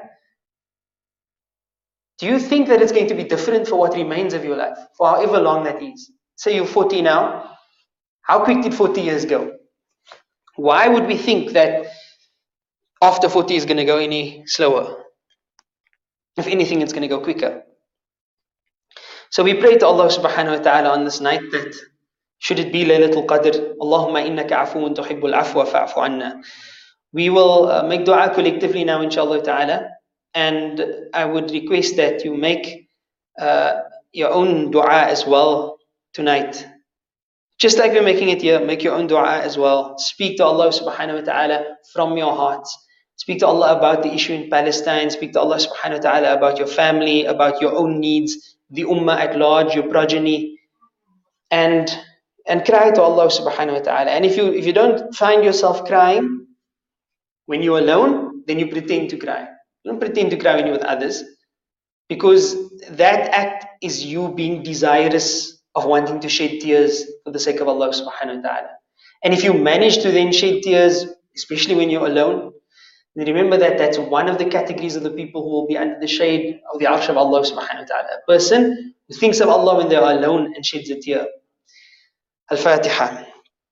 Do you think that it's going to be different for what remains of your life, for however long that is? Say you're 40 now. How quick did 40 years go? Why would we think that after 40 is going to go any slower? If anything, it's going to go quicker. So we pray to Allah subhanahu wa ta'ala on this night that should it be Laylatul Qadr, Allahumma innaka afuun tuhibbul afwa fa'fu anna. We will make dua collectively now, inshallah ta'ala. And I would request that you make your own dua as well tonight. Just like we're making it here, make your own dua as well. Speak to Allah subhanahu wa ta'ala from your hearts. Speak to Allah about the issue in Palestine. Speak to Allah subhanahu wa ta'ala about your family, about your own needs, the ummah at large, your progeny. And cry to Allah subhanahu wa ta'ala. And if you don't find yourself crying when you're alone, then you pretend to cry. Don't pretend to cry when you're with others, because that act is you being desirous of wanting to shed tears for the sake of Allah subhanahu wa ta'ala. And if you manage to then shed tears, especially when you're alone, then remember that that's one of the categories of the people who will be under the shade of the arsh of Allah subhanahu wa ta'ala. A person who thinks of Allah when they are alone and sheds a tear. Al-Fatiha.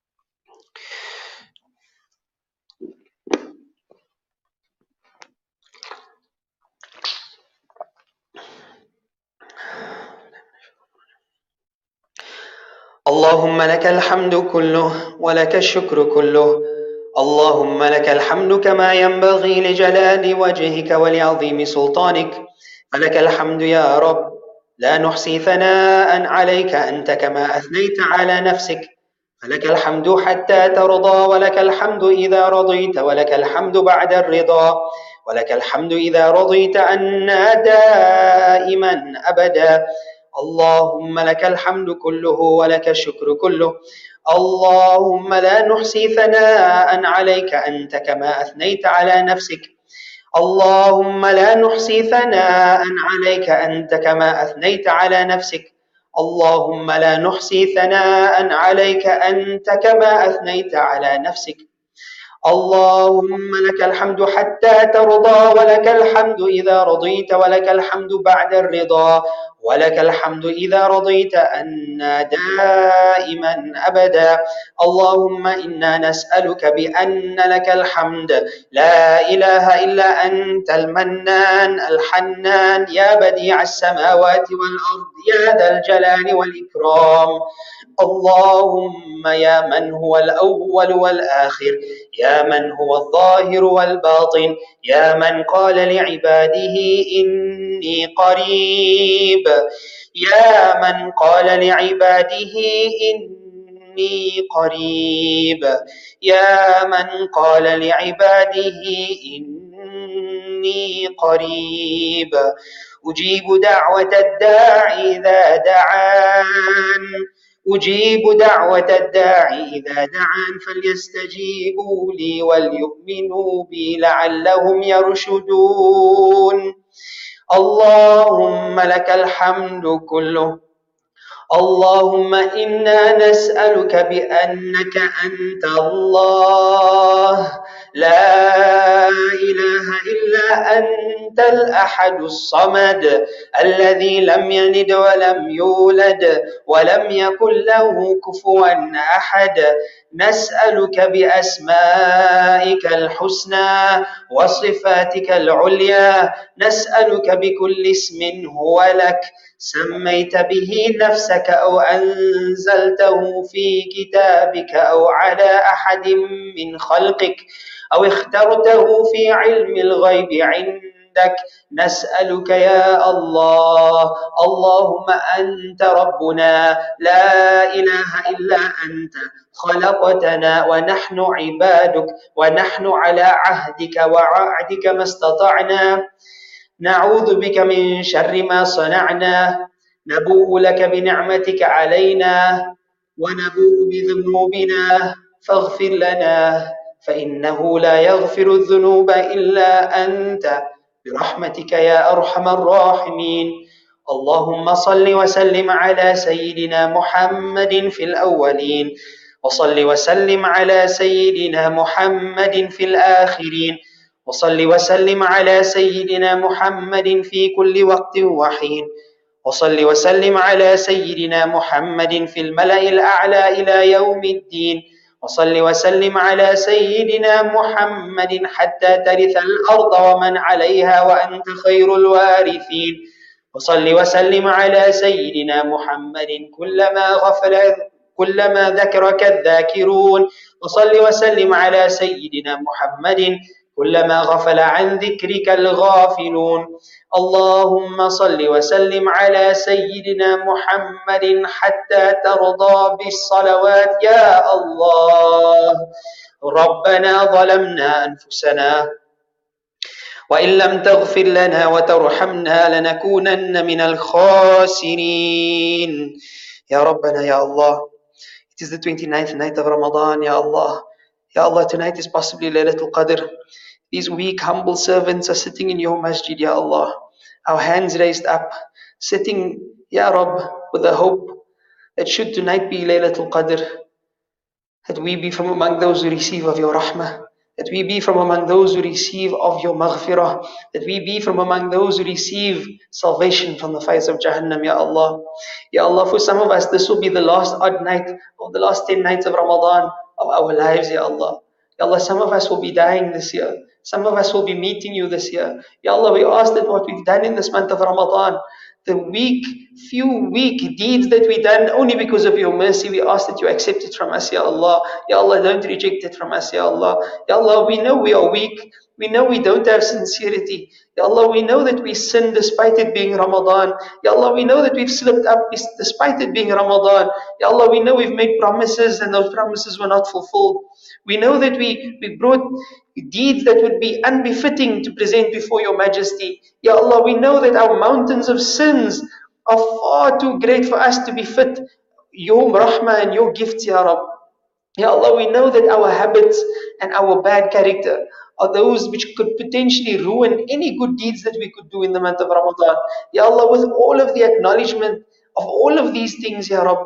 اللهم لك الحمد كله ولك الشكر كله اللهم لك الحمد كما ينبغي لجلال وجهك ولعظيم سلطانك فلك الحمد يا رب لا نحصي ثناء عليك أنت كما أثنيت على نفسك فلك الحمد حتى ترضى ولك الحمد إذا رضيت ولك الحمد بعد الرضا ولك الحمد إذا رضيت عنا دائما أبدا اللهم لك الحمد كله ولك الشكر كله اللهم لا نحصي ثناء عليك أنت كما أثنيت على نفسك اللهم لا نحصي ثناء عليك أنت كما أثنيت على نفسك اللهم لا نحصي ثناء عليك أنت كما أثنيت على نفسك اللهم لك الحمد حتى ترضى ولك الحمد إذا رضيت ولك الحمد بعد الرضا ولك الحمد إذا رضيت عنا دائما أبدا. اللهم إنا نسألك بأن لك الحمد لا إله إلا أنت المنان الحنان يا بديع السماوات والأرض يا ذا الجلال والإكرام. اللهم يا من هو الأول والآخر، يا من هو الظاهر والباطن، يا من قال لعباده إني قريب، يا من قال لعباده إني قريب، يا من قال لعباده إني قريب، أجيب دعوة الداعي إذا دعان، أجيب دعوة الداعي إذا دعان، فليستجيبوا لي وليؤمنوا بي لعلهم يرشدون. اللهم لك الحمد كله. اللهم إنا نسألك بأنك أنت الله لا إله إلا أنت الأحد الصمد الذي لم يلد ولم يولد ولم يكن له كفوا أحد. نسألك بأسمائك الحسنى وصفاتك العليا، نسألك بكل اسم هو لك سميت به نفسك أو أنزلته في كتابك أو على أحد من خلقك أو اخترته في علم الغيب عندك. نسألك يا الله، اللهم أنت ربنا لا إله إلا أنت، خلقتنا ونحن عبادك ونحن على عهدك ووعدك ما استطعنا، نعوذ بك من شر ما صنعنا، نبوء لك بنعمتك علينا ونبوء بذنوبنا فاغفر لنا فإنه لا يغفر الذنوب إلا أنت برحمتك يا أرحم الراحمين. اللهم صل وسلم على سيدنا محمد في الأولين، وصل وسلم على سيدنا محمد في الآخرين، وصل وسلم على سيدنا محمد في كل وقت وحين، وصل وسلم على سيدنا محمد في الملأ الأعلى إلى يوم الدين، وصل وسلم على سيدنا محمد حتى ترث الأرض ومن عليها وأنت خير الوارثين، وصل وسلم على سيدنا محمد كلما ذكرك الذاكرون، وصل وسلم على سيدنا محمد كلما غفل عن ذكرك الغافلون. اللهم صل وسلم على سيدنا محمد حتى ترضى بالصلوات يا الله. ربنا ظلمنا أنفسنا وإن لم تغفر لنا وترحمنا لنكونن من الخاسرين. يا ربنا يا الله. It is the 29th night of Ramadan, Ya Allah. Ya Allah, tonight is possibly Laylatul Qadr. These weak, humble servants are sitting in your masjid, Ya Allah. Our hands raised up, sitting, Ya Rabb, with the hope that should tonight be Laylatul Qadr, that we be from among those who receive of your rahmah, that we be from among those who receive of your maghfirah, that we be from among those who receive salvation from the fires of Jahannam, Ya Allah. Ya Allah, for some of us, this will be the last odd night of the last 10 nights of Ramadan of our lives, Ya Allah. Ya Allah, some of us will be dying this year. Some of us will be meeting you this year. Ya Allah, we ask that what we've done in this month of Ramadan, the few weak deeds that we done only because of your mercy, we ask that you accept it from us, Ya Allah. Ya Allah, don't reject it from us, Ya Allah. Ya Allah, we know we are weak. We know we don't have sincerity. Ya Allah, we know that we sin despite it being Ramadan. Ya Allah, we know that we've slipped up despite it being Ramadan. Ya Allah, we know we've made promises and those promises were not fulfilled. We know that we brought deeds that would be unbefitting to present before your majesty. Ya Allah, we know that our mountains of sins are far too great for us to befit your rahmah and your gifts, Ya Rabb. Ya Allah, we know that our habits and our bad character are those which could potentially ruin any good deeds that we could do in the month of Ramadan. Ya Allah, with all of the acknowledgement of all of these things, Ya Rabb,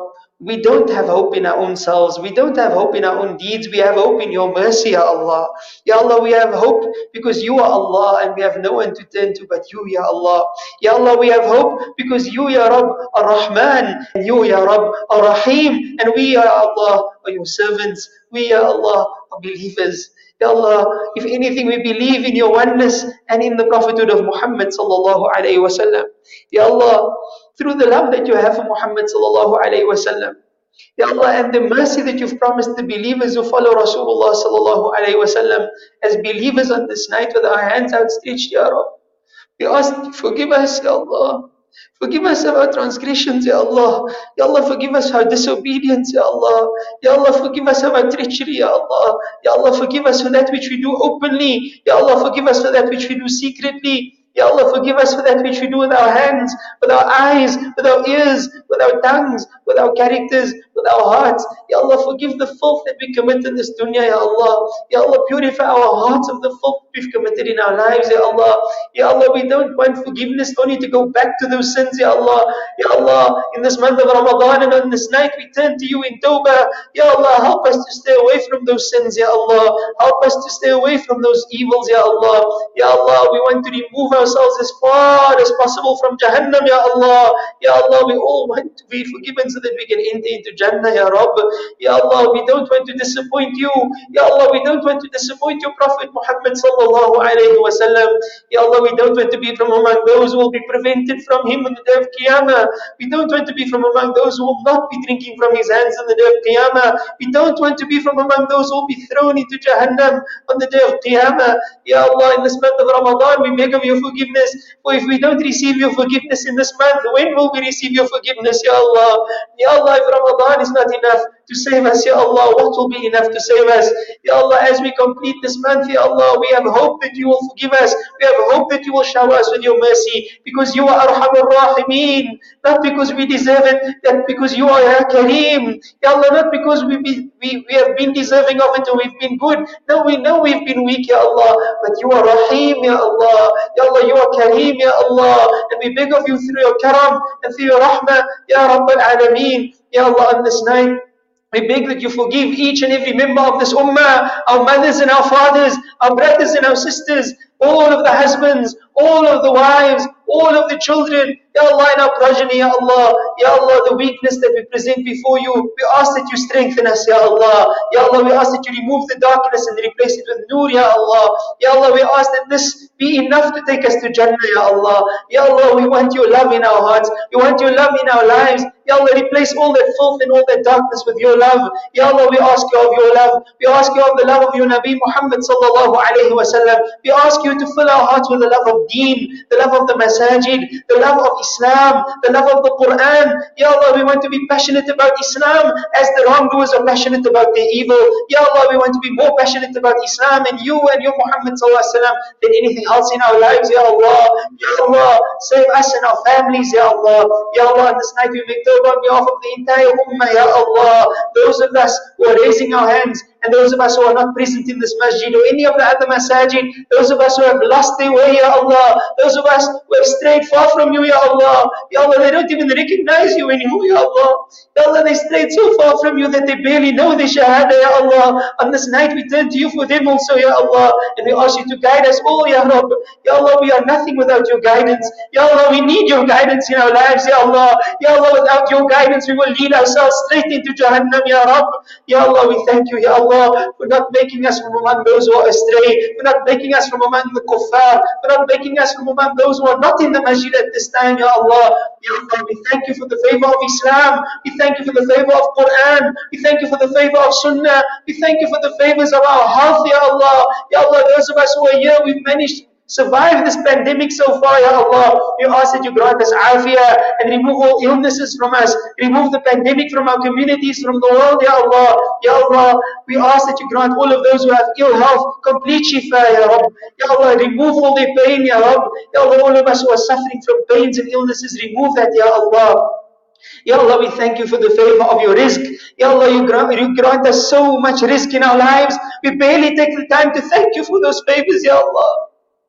We don't have hope in our own selves. We don't have hope in our own deeds. We have hope in your mercy, Ya Allah. Ya Allah, we have hope because you are Allah and we have no one to turn to but you, Ya Allah. Ya Allah, we have hope because you, Ya Rabb, are Rahman, and you, Ya Rabb, are Rahim, and we, Ya Allah, are your servants. We, Ya Allah, are believers. Ya Allah, if anything, we believe in your oneness and in the prophethood of Muhammad sallallahu alayhi wa sallam. Ya Allah, through the love that you have for Muhammad sallallahu alayhi wa sallam, Ya Allah, and the mercy that you've promised the believers who follow Rasulullah sallallahu alayhi wa sallam as believers on this night with our hands outstretched, Ya Rabb. We ask, forgive us, Ya Allah. Forgive us of our transgressions, Ya Allah. Ya Allah, forgive us our disobedience, Ya Allah. Ya Allah, forgive us of our treachery, Ya Allah. Ya Allah, forgive us for that which we do openly. Ya Allah, forgive us for that which we do secretly. Ya Allah, forgive us for that which we do with our hands, with our eyes, with our ears, with our tongues, with our characters, with our hearts. Ya Allah, forgive the filth that we commit in this dunya, Ya Allah. Ya Allah, purify our hearts of the filth we've committed in our lives, Ya Allah. Ya Allah, we don't want forgiveness only to go back to those sins, Ya Allah. Ya Allah, in this month of Ramadan and on this night we turn to you in tawbah. Ya Allah, help us to stay away from those sins, Ya Allah. Help us to stay away from those evils, Ya Allah. Ya Allah, we want to remove ourselves as far as possible from Jahannam, Ya Allah. Ya Allah, we all want to be forgiven so that we can enter into Jannah, Ya Rabb. Ya Allah, we don't want to disappoint you. Ya Allah, we don't want to disappoint your Prophet Muhammad sallallahu alayhi wa sallam. Ya Allah, we don't want to be from among those who will be prevented from him on the day of Qiyamah. We don't want to be from among those who will not be drinking from his hands on the day of Qiyamah. We don't want to be from among those who will be thrown into Jahannam on the day of Qiyamah. Ya Allah, in this month of Ramadan, we beg of your forgiveness. For if we don't receive your forgiveness in this month, when will we receive your forgiveness, Ya Allah? Ya Allah, if Ramadan is not enough to save us, Ya Allah, what will be enough to save us? Ya Allah, as we complete this month, Ya Allah, we have hope that you will forgive us. We have hope that you will shower us with your mercy, because you are Arhamur Rahimeen, not because we deserve it, that because you are Ya Kareem. Ya Allah, not because we have been deserving of it or we've been good. No, we know we've been weak, Ya Allah, but you are Rahim, Ya Allah. Ya Allah, you are Kareem, Ya Allah, and we beg of you through your Karam and through your Rahmah, Ya Rabbal Alameen. Ya Allah, on this night, we beg that you forgive each and every member of this ummah, our mothers and our fathers, our brothers and our sisters, all of the husbands, all of the wives, all of the children, Ya Allah, and our progeny, Ya Allah. Ya Allah, the weakness that we present before you, we ask that you strengthen us, Ya Allah. Ya Allah, we ask that you remove the darkness and replace it with nur, Ya Allah. Ya Allah, we ask that this be enough to take us to Jannah, Ya Allah. Ya Allah, we want your love in our hearts. We want your love in our lives. Ya Allah, replace all that filth and all that darkness with your love. Ya Allah, we ask you of your love. We ask you of the love of your Nabi Muhammad sallallahu alayhi wa sallam. We ask you to fill our hearts with the love of deen, the love of the masajid, the love of Islam, the love of the Quran. Ya Allah, we want to be passionate about Islam as the wrongdoers are passionate about their evil. Ya Allah, we want to be more passionate about Islam and you and your Muhammad sallallahu alayhi wa sallam than anything else in our lives, Ya Allah. Ya Allah, save us and our families, Ya Allah. Ya Allah, on this night we make on behalf of the entire ummah, Ya Allah. Those of us who are raising our hands, and those of us who are not present in this masjid or any of the other masajid, those of us who have lost their way, Ya Allah, those of us who have strayed far from you, Ya Allah. Ya Allah, they don't even recognize you anymore, Ya Allah. Ya Allah, they strayed so far from you that they barely know the shahada, Ya Allah. On this night we turn to you for them also, Ya Allah, and we ask you to guide us all, Ya Rabb. Ya Allah, we are nothing without your guidance. Ya Allah, we need your guidance in our lives, Ya Allah. Ya Allah, without your guidance we will lead ourselves straight into Jahannam, Ya Rabb. Ya Allah, we thank you, Ya Allah, for not making us from among those who are astray, for not making us from among the kuffar, for not making us from among those who are not in the masjid at this time, Ya Allah. Ya Allah, we thank you for the favor of Islam. We thank you for the favor of Quran. We thank you for the favor of Sunnah. We thank you for the favors of our health, Ya Allah. Ya Allah, those of us who are here, we've managed survive this pandemic so far, Ya Allah. We ask that you grant us afiyah and remove all illnesses from us. Remove the pandemic from our communities, from the world, Ya Allah. Ya Allah, we ask that you grant all of those who have ill health complete shifa, Ya Rabb. Ya Allah, remove all their pain, Ya Rabb. Ya Allah, all of us who are suffering from pains and illnesses, remove that, Ya Allah. Ya Allah, we thank you for the favor of your rizq. Ya Allah, you grant us so much rizq in our lives. We barely take the time to thank you for those favors, Ya Allah.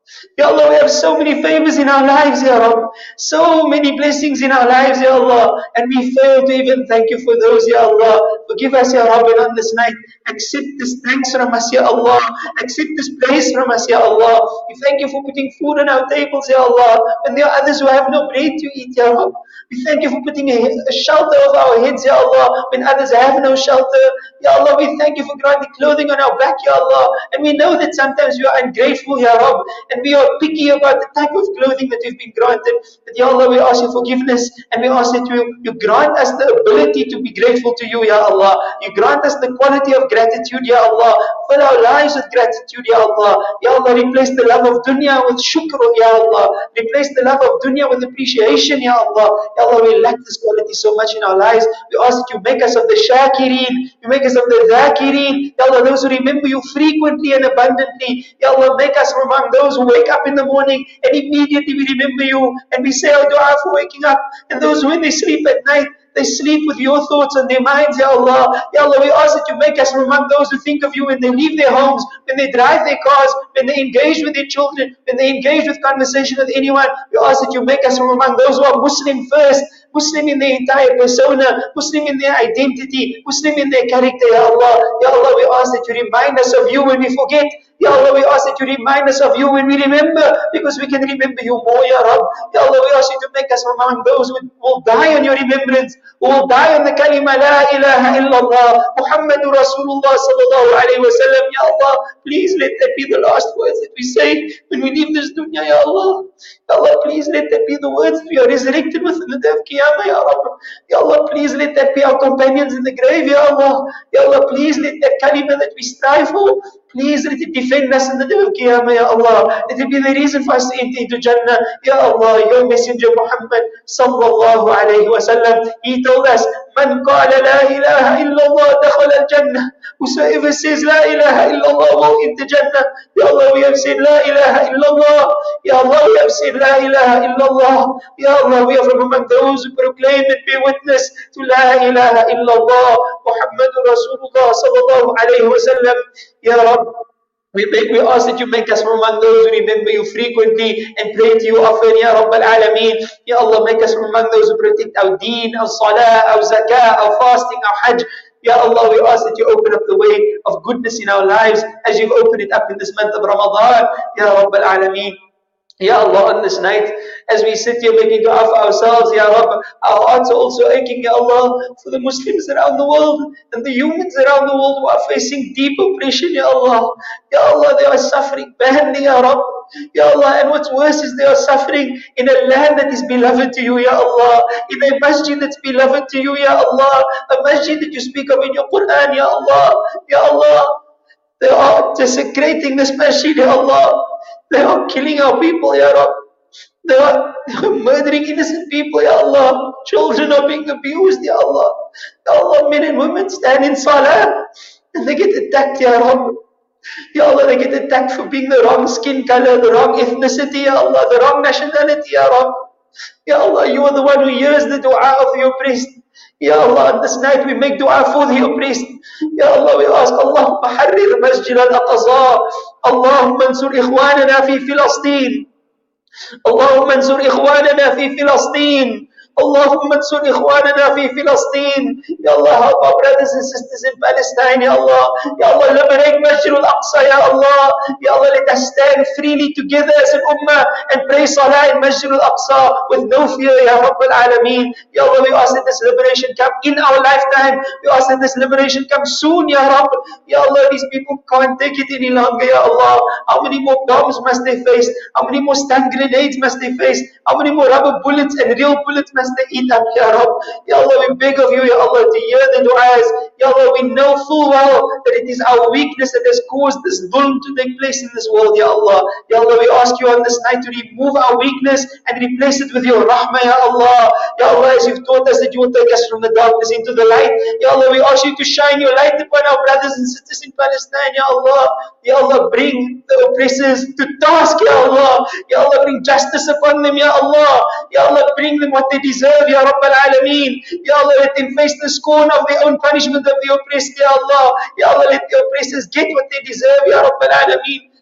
Ya Allah, we have so many favors in our lives, Ya Rabb. So many blessings in our lives, Ya Allah. And we fail to even thank you for those, Ya Allah. Forgive us, Ya Rabb, and on this night, accept this thanks from us, Ya Allah. Accept this praise from us, Ya Allah. We thank you for putting food on our tables, Ya Allah. And there are others who have no bread to eat, Ya Rabb. We thank you for putting a shelter over our heads, Ya Allah, when others have no shelter. Ya Allah, we thank you for granting clothing on our back, Ya Allah. And we know that sometimes we are ungrateful, Ya Rabb, and we are picky about the type of clothing that we've been granted. But Ya Allah, we ask you forgiveness, and we ask that you grant us the ability to be grateful to you, Ya Allah. You grant us the quality of gratitude, Ya Allah. Fill our lives with gratitude, Ya Allah. Ya Allah, replace the love of dunya with shukr, Ya Allah. Replace the love of dunya with appreciation, Ya Allah. Ya Allah, we lack this quality so much in our lives. We ask that you make us of the shakireen, you make us of the dhakireen. Ya Allah, those who remember you frequently and abundantly. Ya Allah, make us from among those who wake up in the morning and immediately we remember you and we say our dua for waking up. And those when they sleep at night, they sleep with your thoughts on their minds, Ya Allah. Ya Allah, we ask that you make us from among those who think of you when they leave their homes, when they drive their cars, when they engage with their children, when they engage with conversation with anyone. We ask that you make us from among those who are Muslim first, Muslim in their entire persona, Muslim in their identity, Muslim in their character, Ya Allah. Ya Allah, we ask that you remind us of you when we forget. Ya Allah, we ask that you remind us of you when we remember, because we can remember you more, Ya Rabb. Ya Allah, we ask you to make us from among those who will die on your remembrance, who will die on the kalima La ilaha illallah, Muhammadur Rasulullah sallallahu alayhi wa sallam. Ya Allah, please let that be the last words that we say when we leave this dunya, Ya Allah. Ya Allah, please let that be the words that we are resurrected with in the day of Qiyamah, Ya Rabb. Ya Allah, please let that be our companions in the grave, Ya Allah. Ya Allah, please let that kalima that we strive for, please let it defend us in the day of Qiyamah, Ya Allah. Let it be the reason for us to enter into Jannah, Ya Allah. Your Messenger Muhammad sallallahu alayhi wa sallam, he told us, Man qala la ilaha illallah dakhala al-Jannah. Whosoever says La ilaha illallah will enter Jannah. Ya Allah, we have said La ilaha illallah. Ya Allah, we have said La ilaha illallah. Ya Allah, we are from among those who proclaim and bear witness to La ilaha illallah, Muhammadur Rasulullah sallallahu alayhi wa sallam. Ya Rabb, we ask that you make us from among those who remember you frequently and pray to you often, Ya Rabbal Alameen. Ya Allah, make us from among those who protect our deen, our salah, our zakah, our fasting, our hajj. Ya Allah, we ask that you open up the way of goodness in our lives as you've opened it up in this month of Ramadan, Ya Rabbal Alameen. Ya Allah, on this night, as we sit here making dua for ourselves, Ya Rabb, our hearts are also aching, Ya Allah, for the Muslims around the world and the humans around the world who are facing deep oppression, Ya Allah. Ya Allah, they are suffering badly, Ya Rabb. Ya Allah, and what's worse is they are suffering in a land that is beloved to you, Ya Allah, in a masjid that's beloved to you, Ya Allah, a masjid that you speak of in your Quran, Ya Allah. Ya Allah, they are desecrating this masjid, Ya Allah. They are killing our people, Ya Rabb. They are murdering innocent people, Ya Allah. Children are being abused, Ya Allah. Ya Allah, men and women stand in salah and they get attacked, Ya Rabb. Ya Allah, they get attacked for being the wrong skin color, the wrong ethnicity, Ya Allah, the wrong nationality, Ya Rabb. Ya Allah, you are the one who hears the dua of the oppressed. Ya Allah, on this night we make dua for the oppressed. Ya Allah, we ask, Allahumma harrir masjid al-Aqsa. Allahumma ansur ikhwanana fi Filastin. Allahumma ansur ikhwanana fi Filastin. Allahumma ansur ikhwanana fi Filastin. Ya Allah, help our brothers and sisters in Palestine, Ya Allah. Ya Allah, liberate Masjid al-Aqsa, Ya Allah. Ya Allah, let us stand freely together as an ummah and pray salah in Masjid al-Aqsa with no fear, Ya Rabbal Alameen. Ya Allah, we ask that this liberation come in our lifetime. We ask that this liberation come soon, Ya Rabb. Ya Allah, these people can't take it any longer, Ya Allah. How many more bombs must they face? How many more stun grenades must they face? How many more rubber bullets and real bullets must they eat up, Ya Rabb? Ya Allah, we beg of you, Ya Allah, to hear the du'as. Ya Allah, we know full well that it is our weakness that has caused this dhulm to take place in this world, Ya Allah. Ya Allah, we ask you on this night to remove our weakness and replace it with your rahmah, Ya Allah. Ya Allah, as you've taught us that you will take us from the darkness into the light, Ya Allah, we ask you to shine your light upon our brothers and sisters in Palestine, Ya Allah. Ya Allah, bring the oppressors to task, Ya Allah. Ya Allah, bring justice upon them, Ya Allah. Ya Allah, bring them what they deserve, Ya Rabbal Alameen. Ya Allah, let them face the scorn of their own punishment of the oppressed, Ya Allah. Ya Allah, let the oppressors get what they deserve, Ya Rabbal Alameen.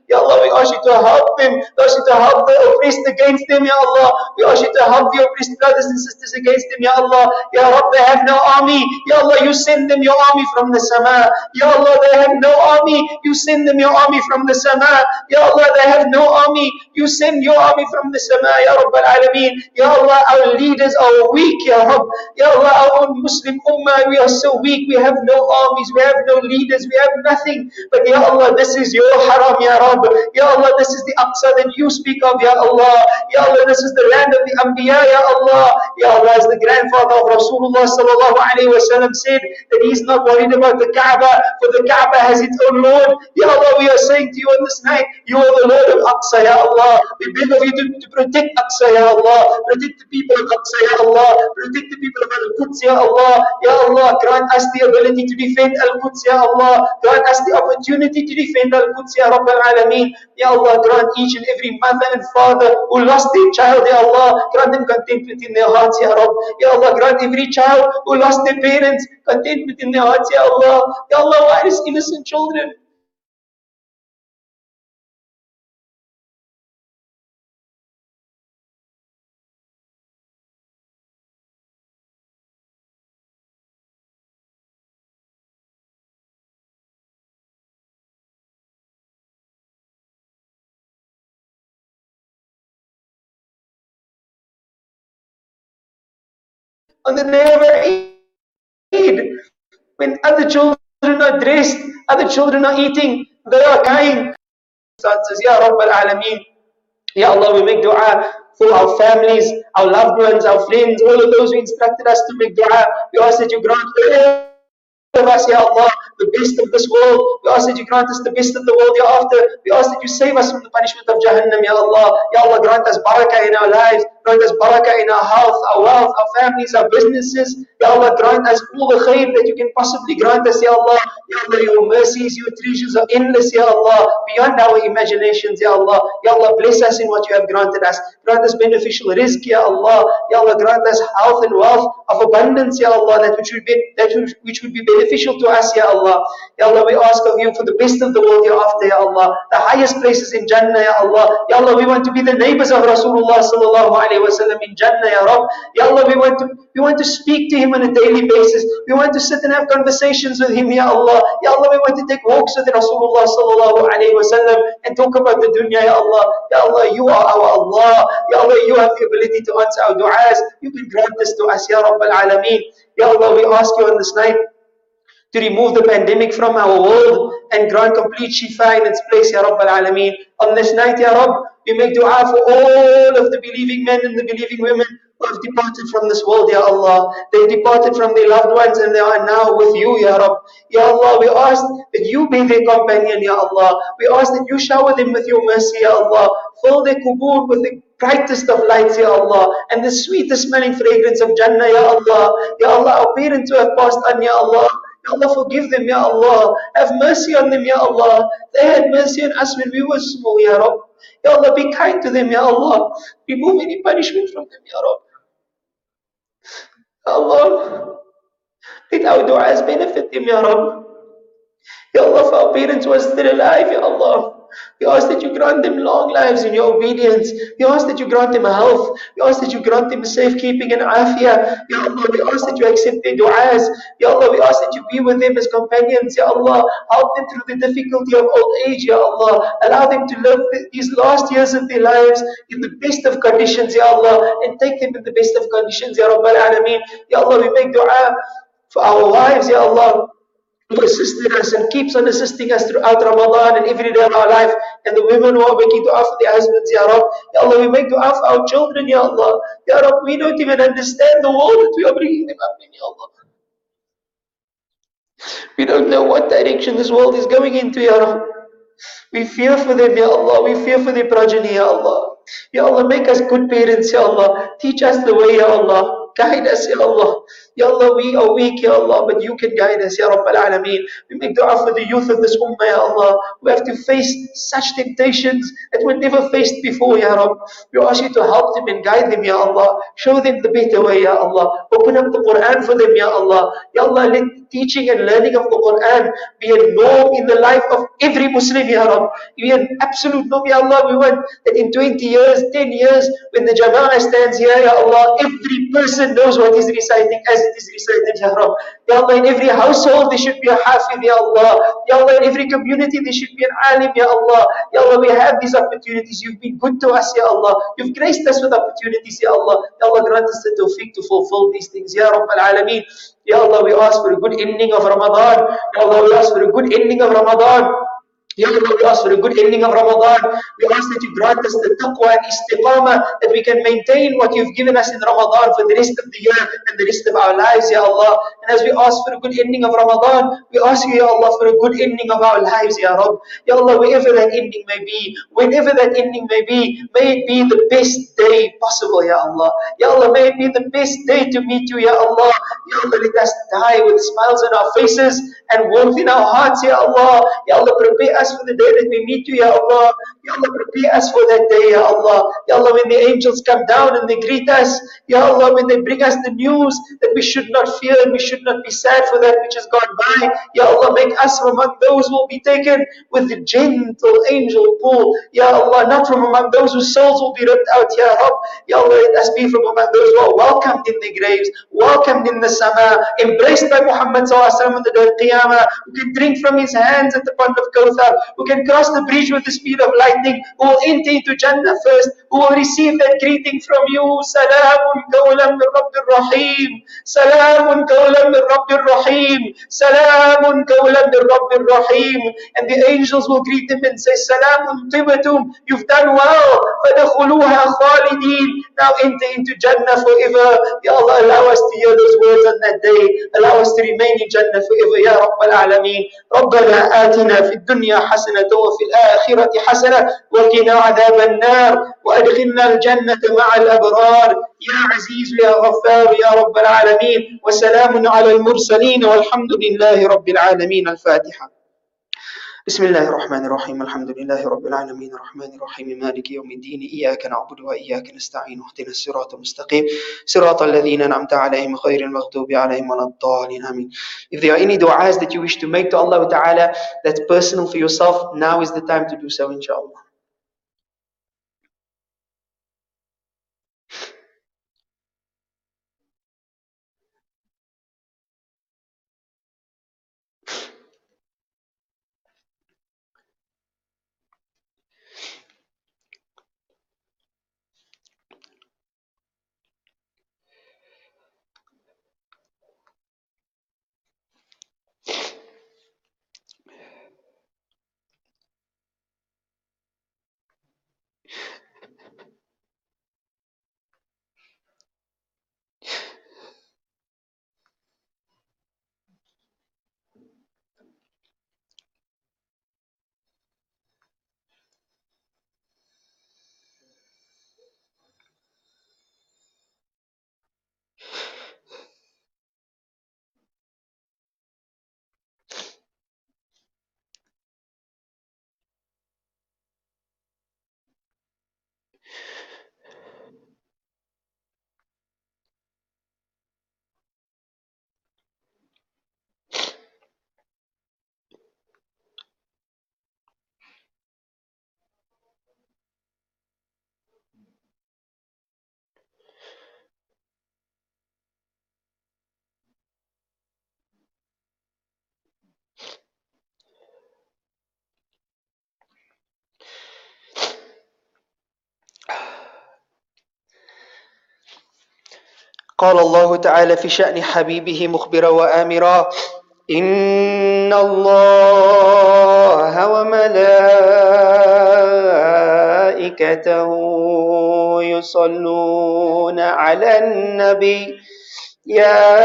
Ya Allah, we ask you to help them. We ask you to help the oppressed against them, Ya Allah. We ask you to help the oppressed brothers and sisters against them, Ya Allah. Ya Rabb, they have no army. Ya Allah, you send them your army from the sama. Ya Allah, they have no army. You send them your army from the sama. Ya Allah, they have no army. You send your army from the sama, Ya Rabb al-Alameen. Ya Allah, our leaders are weak, Ya Rabb. Ya Allah, our own Muslim ummah, we are so weak. We have no armies, we have no leaders, we have nothing. But Ya Allah, this is your haram, Ya Rabb. Ya Allah, this is the Aqsa that you speak of, Ya Allah. Ya Allah, this is the land of the Anbiya, Ya Allah. Ya Allah, as the grandfather of Rasulullah sallallahu alayhi wa sallam said, that he's not worried about the Kaaba, for the Kaaba has its own Lord. Ya Allah, we are saying to you on this night, you are the Lord of Aqsa, Ya Allah. We beg of you to protect Aqsa, Ya Allah. Protect the people of Aqsa, Ya Allah. Protect the people of Al-Quds, Ya Allah. Ya Allah, grant us the ability to defend Al-Quds, Ya Allah. Grant us the opportunity to defend Al-Quds, Ya Rabb al-Alameen. Ya Allah, grant each and every mother and father who lost their child, Ya Allah, grant them contentment in their hearts, Ya Rabb. Ya Allah, grant every child who lost their parents contentment in their hearts, Ya Allah. Ya Allah, why is innocent children? On the day of Eid, when other children are dressed, other children are eating, they are dying. Ya Rabb al-Alameen. Ya Allah, we make dua for our families, our loved ones, our friends, all of those who instructed us to make dua. We ask that you grant of us, Ya Allah, the best of this world. We ask that you grant us the best of the world hereafter. We ask that you save us from the punishment of Jahannam, Ya Allah. Ya Allah, grant us barakah in our lives. Grant us barakah in our health, our wealth, our families, our businesses. Ya Allah, grant us all the khair that you can possibly grant us, Ya Allah. Ya Allah, your mercies, your treasures are endless, Ya Allah, beyond our imaginations, Ya Allah. Ya Allah, bless us in what you have granted us. Grant us beneficial rizq, Ya Allah. Ya Allah, grant us health and wealth of abundance, Ya Allah, that which would be beneficial to us, Ya Allah. Ya Allah, we ask of you for the best of the world hereafter, Ya Allah. The highest places in Jannah, Ya Allah. Ya Allah, we want to be the neighbors of Rasulullah sallallahu alayhi wa sallam in Jannah, Ya Rabb. Ya Allah, we want to speak to him on a daily basis. We want to sit and have conversations with him, Ya Allah. Ya Allah, we want to take walks with Rasulullah sallallahu alayhi wa sallam and talk about the dunya, Ya Allah. Ya Allah, you are our Allah. Ya Allah, you have the ability to answer our du'as. You can grant this to us, Ya Rabb al-Alameen. Ya Allah, we ask you on this night to remove the pandemic from our world and grant complete shifa in its place, Ya Rabb al-Alameen. On this night, Ya Rabb, we make dua for all of the believing men and the believing women who have departed from this world, Ya Allah. They departed from their loved ones and they are now with you, Ya Rabb. Ya Allah, we ask that you be their companion, Ya Allah. We ask that you shower them with your mercy, Ya Allah. Fill their qubur with the brightest of lights, Ya Allah, and the sweetest smelling fragrance of Jannah, Ya Allah. Ya Allah, our parents who have passed on, Ya Allah, Ya Allah, forgive them, Ya Allah. Have mercy on them, Ya Allah. They had mercy on us when we were small, Ya Rabb. Ya Allah, be kind to them, Ya Allah. Remove any punishment from them, Ya Rabb. Ya Allah, let our du'as benefit them, Ya Rabb. Ya Allah, for our parents who are still alive, Ya Allah, we ask that you grant them long lives in your obedience. We ask that you grant them health. We ask that you grant them safekeeping and afiyah. Ya Allah, we ask that you accept their du'as. Ya Allah, we ask that you be with them as companions. Ya Allah, help them through the difficulty of old age. Ya Allah, allow them to live these last years of their lives in the best of conditions, Ya Allah, and take them in the best of conditions, Ya Rabbal Alameen. Ya Allah, we make dua for our wives, Ya Allah, who assisted us and keeps on assisting us throughout Ramadan and every day of our life, and the women who are making dua for their husbands, Ya Rabb. Ya Allah, we make dua for our children, Ya Allah. Ya Rabb, we don't even understand the world that we are bringing them up in, Ya Allah. We don't know what direction this world is going into, Ya Rabb. We fear for them, Ya Allah. We fear for their progeny, Ya Allah. Ya Allah, make us good parents, Ya Allah. Teach us the way, Ya Allah. Guide us, Ya Allah. Ya Allah, we are weak, Ya Allah, but you can guide us, Ya Rabbal Alameen. We make dua for the youth of this ummah, Ya Allah, who have to face such temptations that were never faced before, Ya Rabb. We ask you to help them and guide them, Ya Allah. Show them the better way, Ya Allah. Open up the Quran for them, Ya Allah. Ya Allah, teaching and learning of the Quran be a norm in the life of every Muslim, Ya Rabb. Be an absolute norm, Ya Allah. We want that in 20 years, 10 years, when the Jama'ah stands here, Ya Allah, every person knows what is reciting as it is recited, Ya Rabb. Ya Allah, in every household there should be a Hafid, Ya Allah. Ya Allah, in every community there should be an Alim, Ya Allah. Ya Allah, we have these opportunities. You've been good to us, Ya Allah. You've graced us with opportunities, Ya Allah. Ya Allah, grant us the tawfiq to fulfill these things, Ya Rabb al-Alameen. Ya Allah, we ask for a good ending of Ramadan. Ya Allah, we ask for a good ending of Ramadan. Ya Allah, we ask for a good ending of Ramadan. We ask that you grant us the taqwa and istiqamah, that we can maintain what you've given us in Ramadan for the rest of the year and the rest of our lives, Ya Allah. And as we ask for a good ending of Ramadan, we ask you, Ya Allah, for a good ending of our lives, Ya Rabb. Ya Allah, wherever that ending may be, whenever that ending may it be the best day possible, Ya Allah. Ya Allah, may it be the best day to meet you, Ya Allah. Ya Allah, let us die with smiles on our faces and warmth in our hearts, Ya Allah. Ya Allah, prepare us for the day that we meet you, Ya Allah. Ya Allah, prepare us for that day, Ya Allah. Ya Allah, when the angels come down and they greet us, Ya Allah, when they bring us the news that we should not fear and we should not be sad for that which has gone by, Ya Allah, make us from among those who will be taken with the gentle angel pull, Ya Allah, not from among those whose souls will be ripped out, Ya Rabb. Ya Allah, let us be from among those who are welcomed in their graves, welcomed in the sama, embraced by Muhammad sallallahu alaihi wasallam on the day of Qiyamah, who can drink from his hands at the pond of Kawthar, who can cross the bridge with the speed of lightning, who will enter into Jannah first, who will receive that greeting from you. Salamun qawlan min Rabbir Rahim. Salamun qawlan min Rabbir Rahim. Salamun qawlan min Rabbir Rahim. And the angels will greet them and say, Salamun tibatum. You've done well. Fadakhuluha khalidin. Now enter into Jannah forever. Ya Allah, allow us to hear those words on that day. Allow us to remain in Jannah forever. Ya Rabbal Alameen. ربنا آتنا في الدنيا حسنة وفي الآخرة حسنة وقنا عذاب النار وأدخلنا الجنة مع الأبرار يا عزيز يا غفار يا رب العالمين. وسلام على المرسلين والحمد لله رب العالمين. الفاتحة. بسم الله الرحمن الرحيم. الحمد لله رب العالمين الرحمن الرحيم مالك يوم الدين إياك نعبد وإياك نستعين اهدنا الصراط المستقيم صراط الذين أنعمت عليهم غير المغضوب عليهم ولا الضالين آمين. If there are any du'as that you wish to make to Allah Ta'ala that's personal for yourself, now is the time to do so, inshallah. قال الله تعالى في شأن حبيبه مخبرا وآمرا إن الله وملائكته يصلون على النبي يا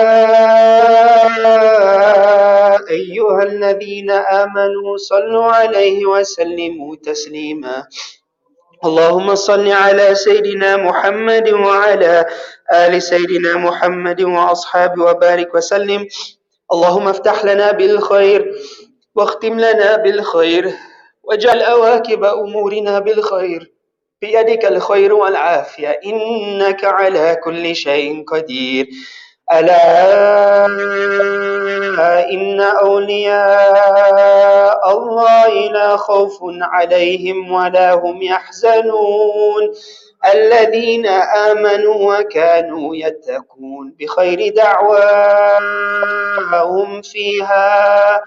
أيها الذين آمنوا صلوا عليه وسلموا تسليما اللهم صل على سيدنا محمد وعلى آل سيدنا محمد وأصحابه وبارك وسلم اللهم افتح لنا بالخير واختم لنا بالخير واجعل أواكب أمورنا بالخير بيدك الخير والعافية إنك على كل شيء قدير ألا إن أولياء الله لا خوف عليهم ولا هم يحزنون الذين آمنوا وكانوا يتقون بخير دعواهم فيها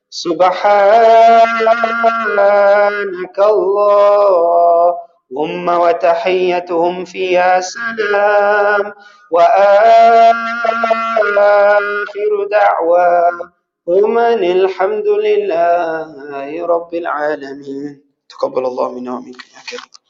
سبحانك اللهم وتحيتهم فيها سلام وآخر دعواهم أن الحمد لله رب العالمين. تقبل الله منا ومنكم يا كريم.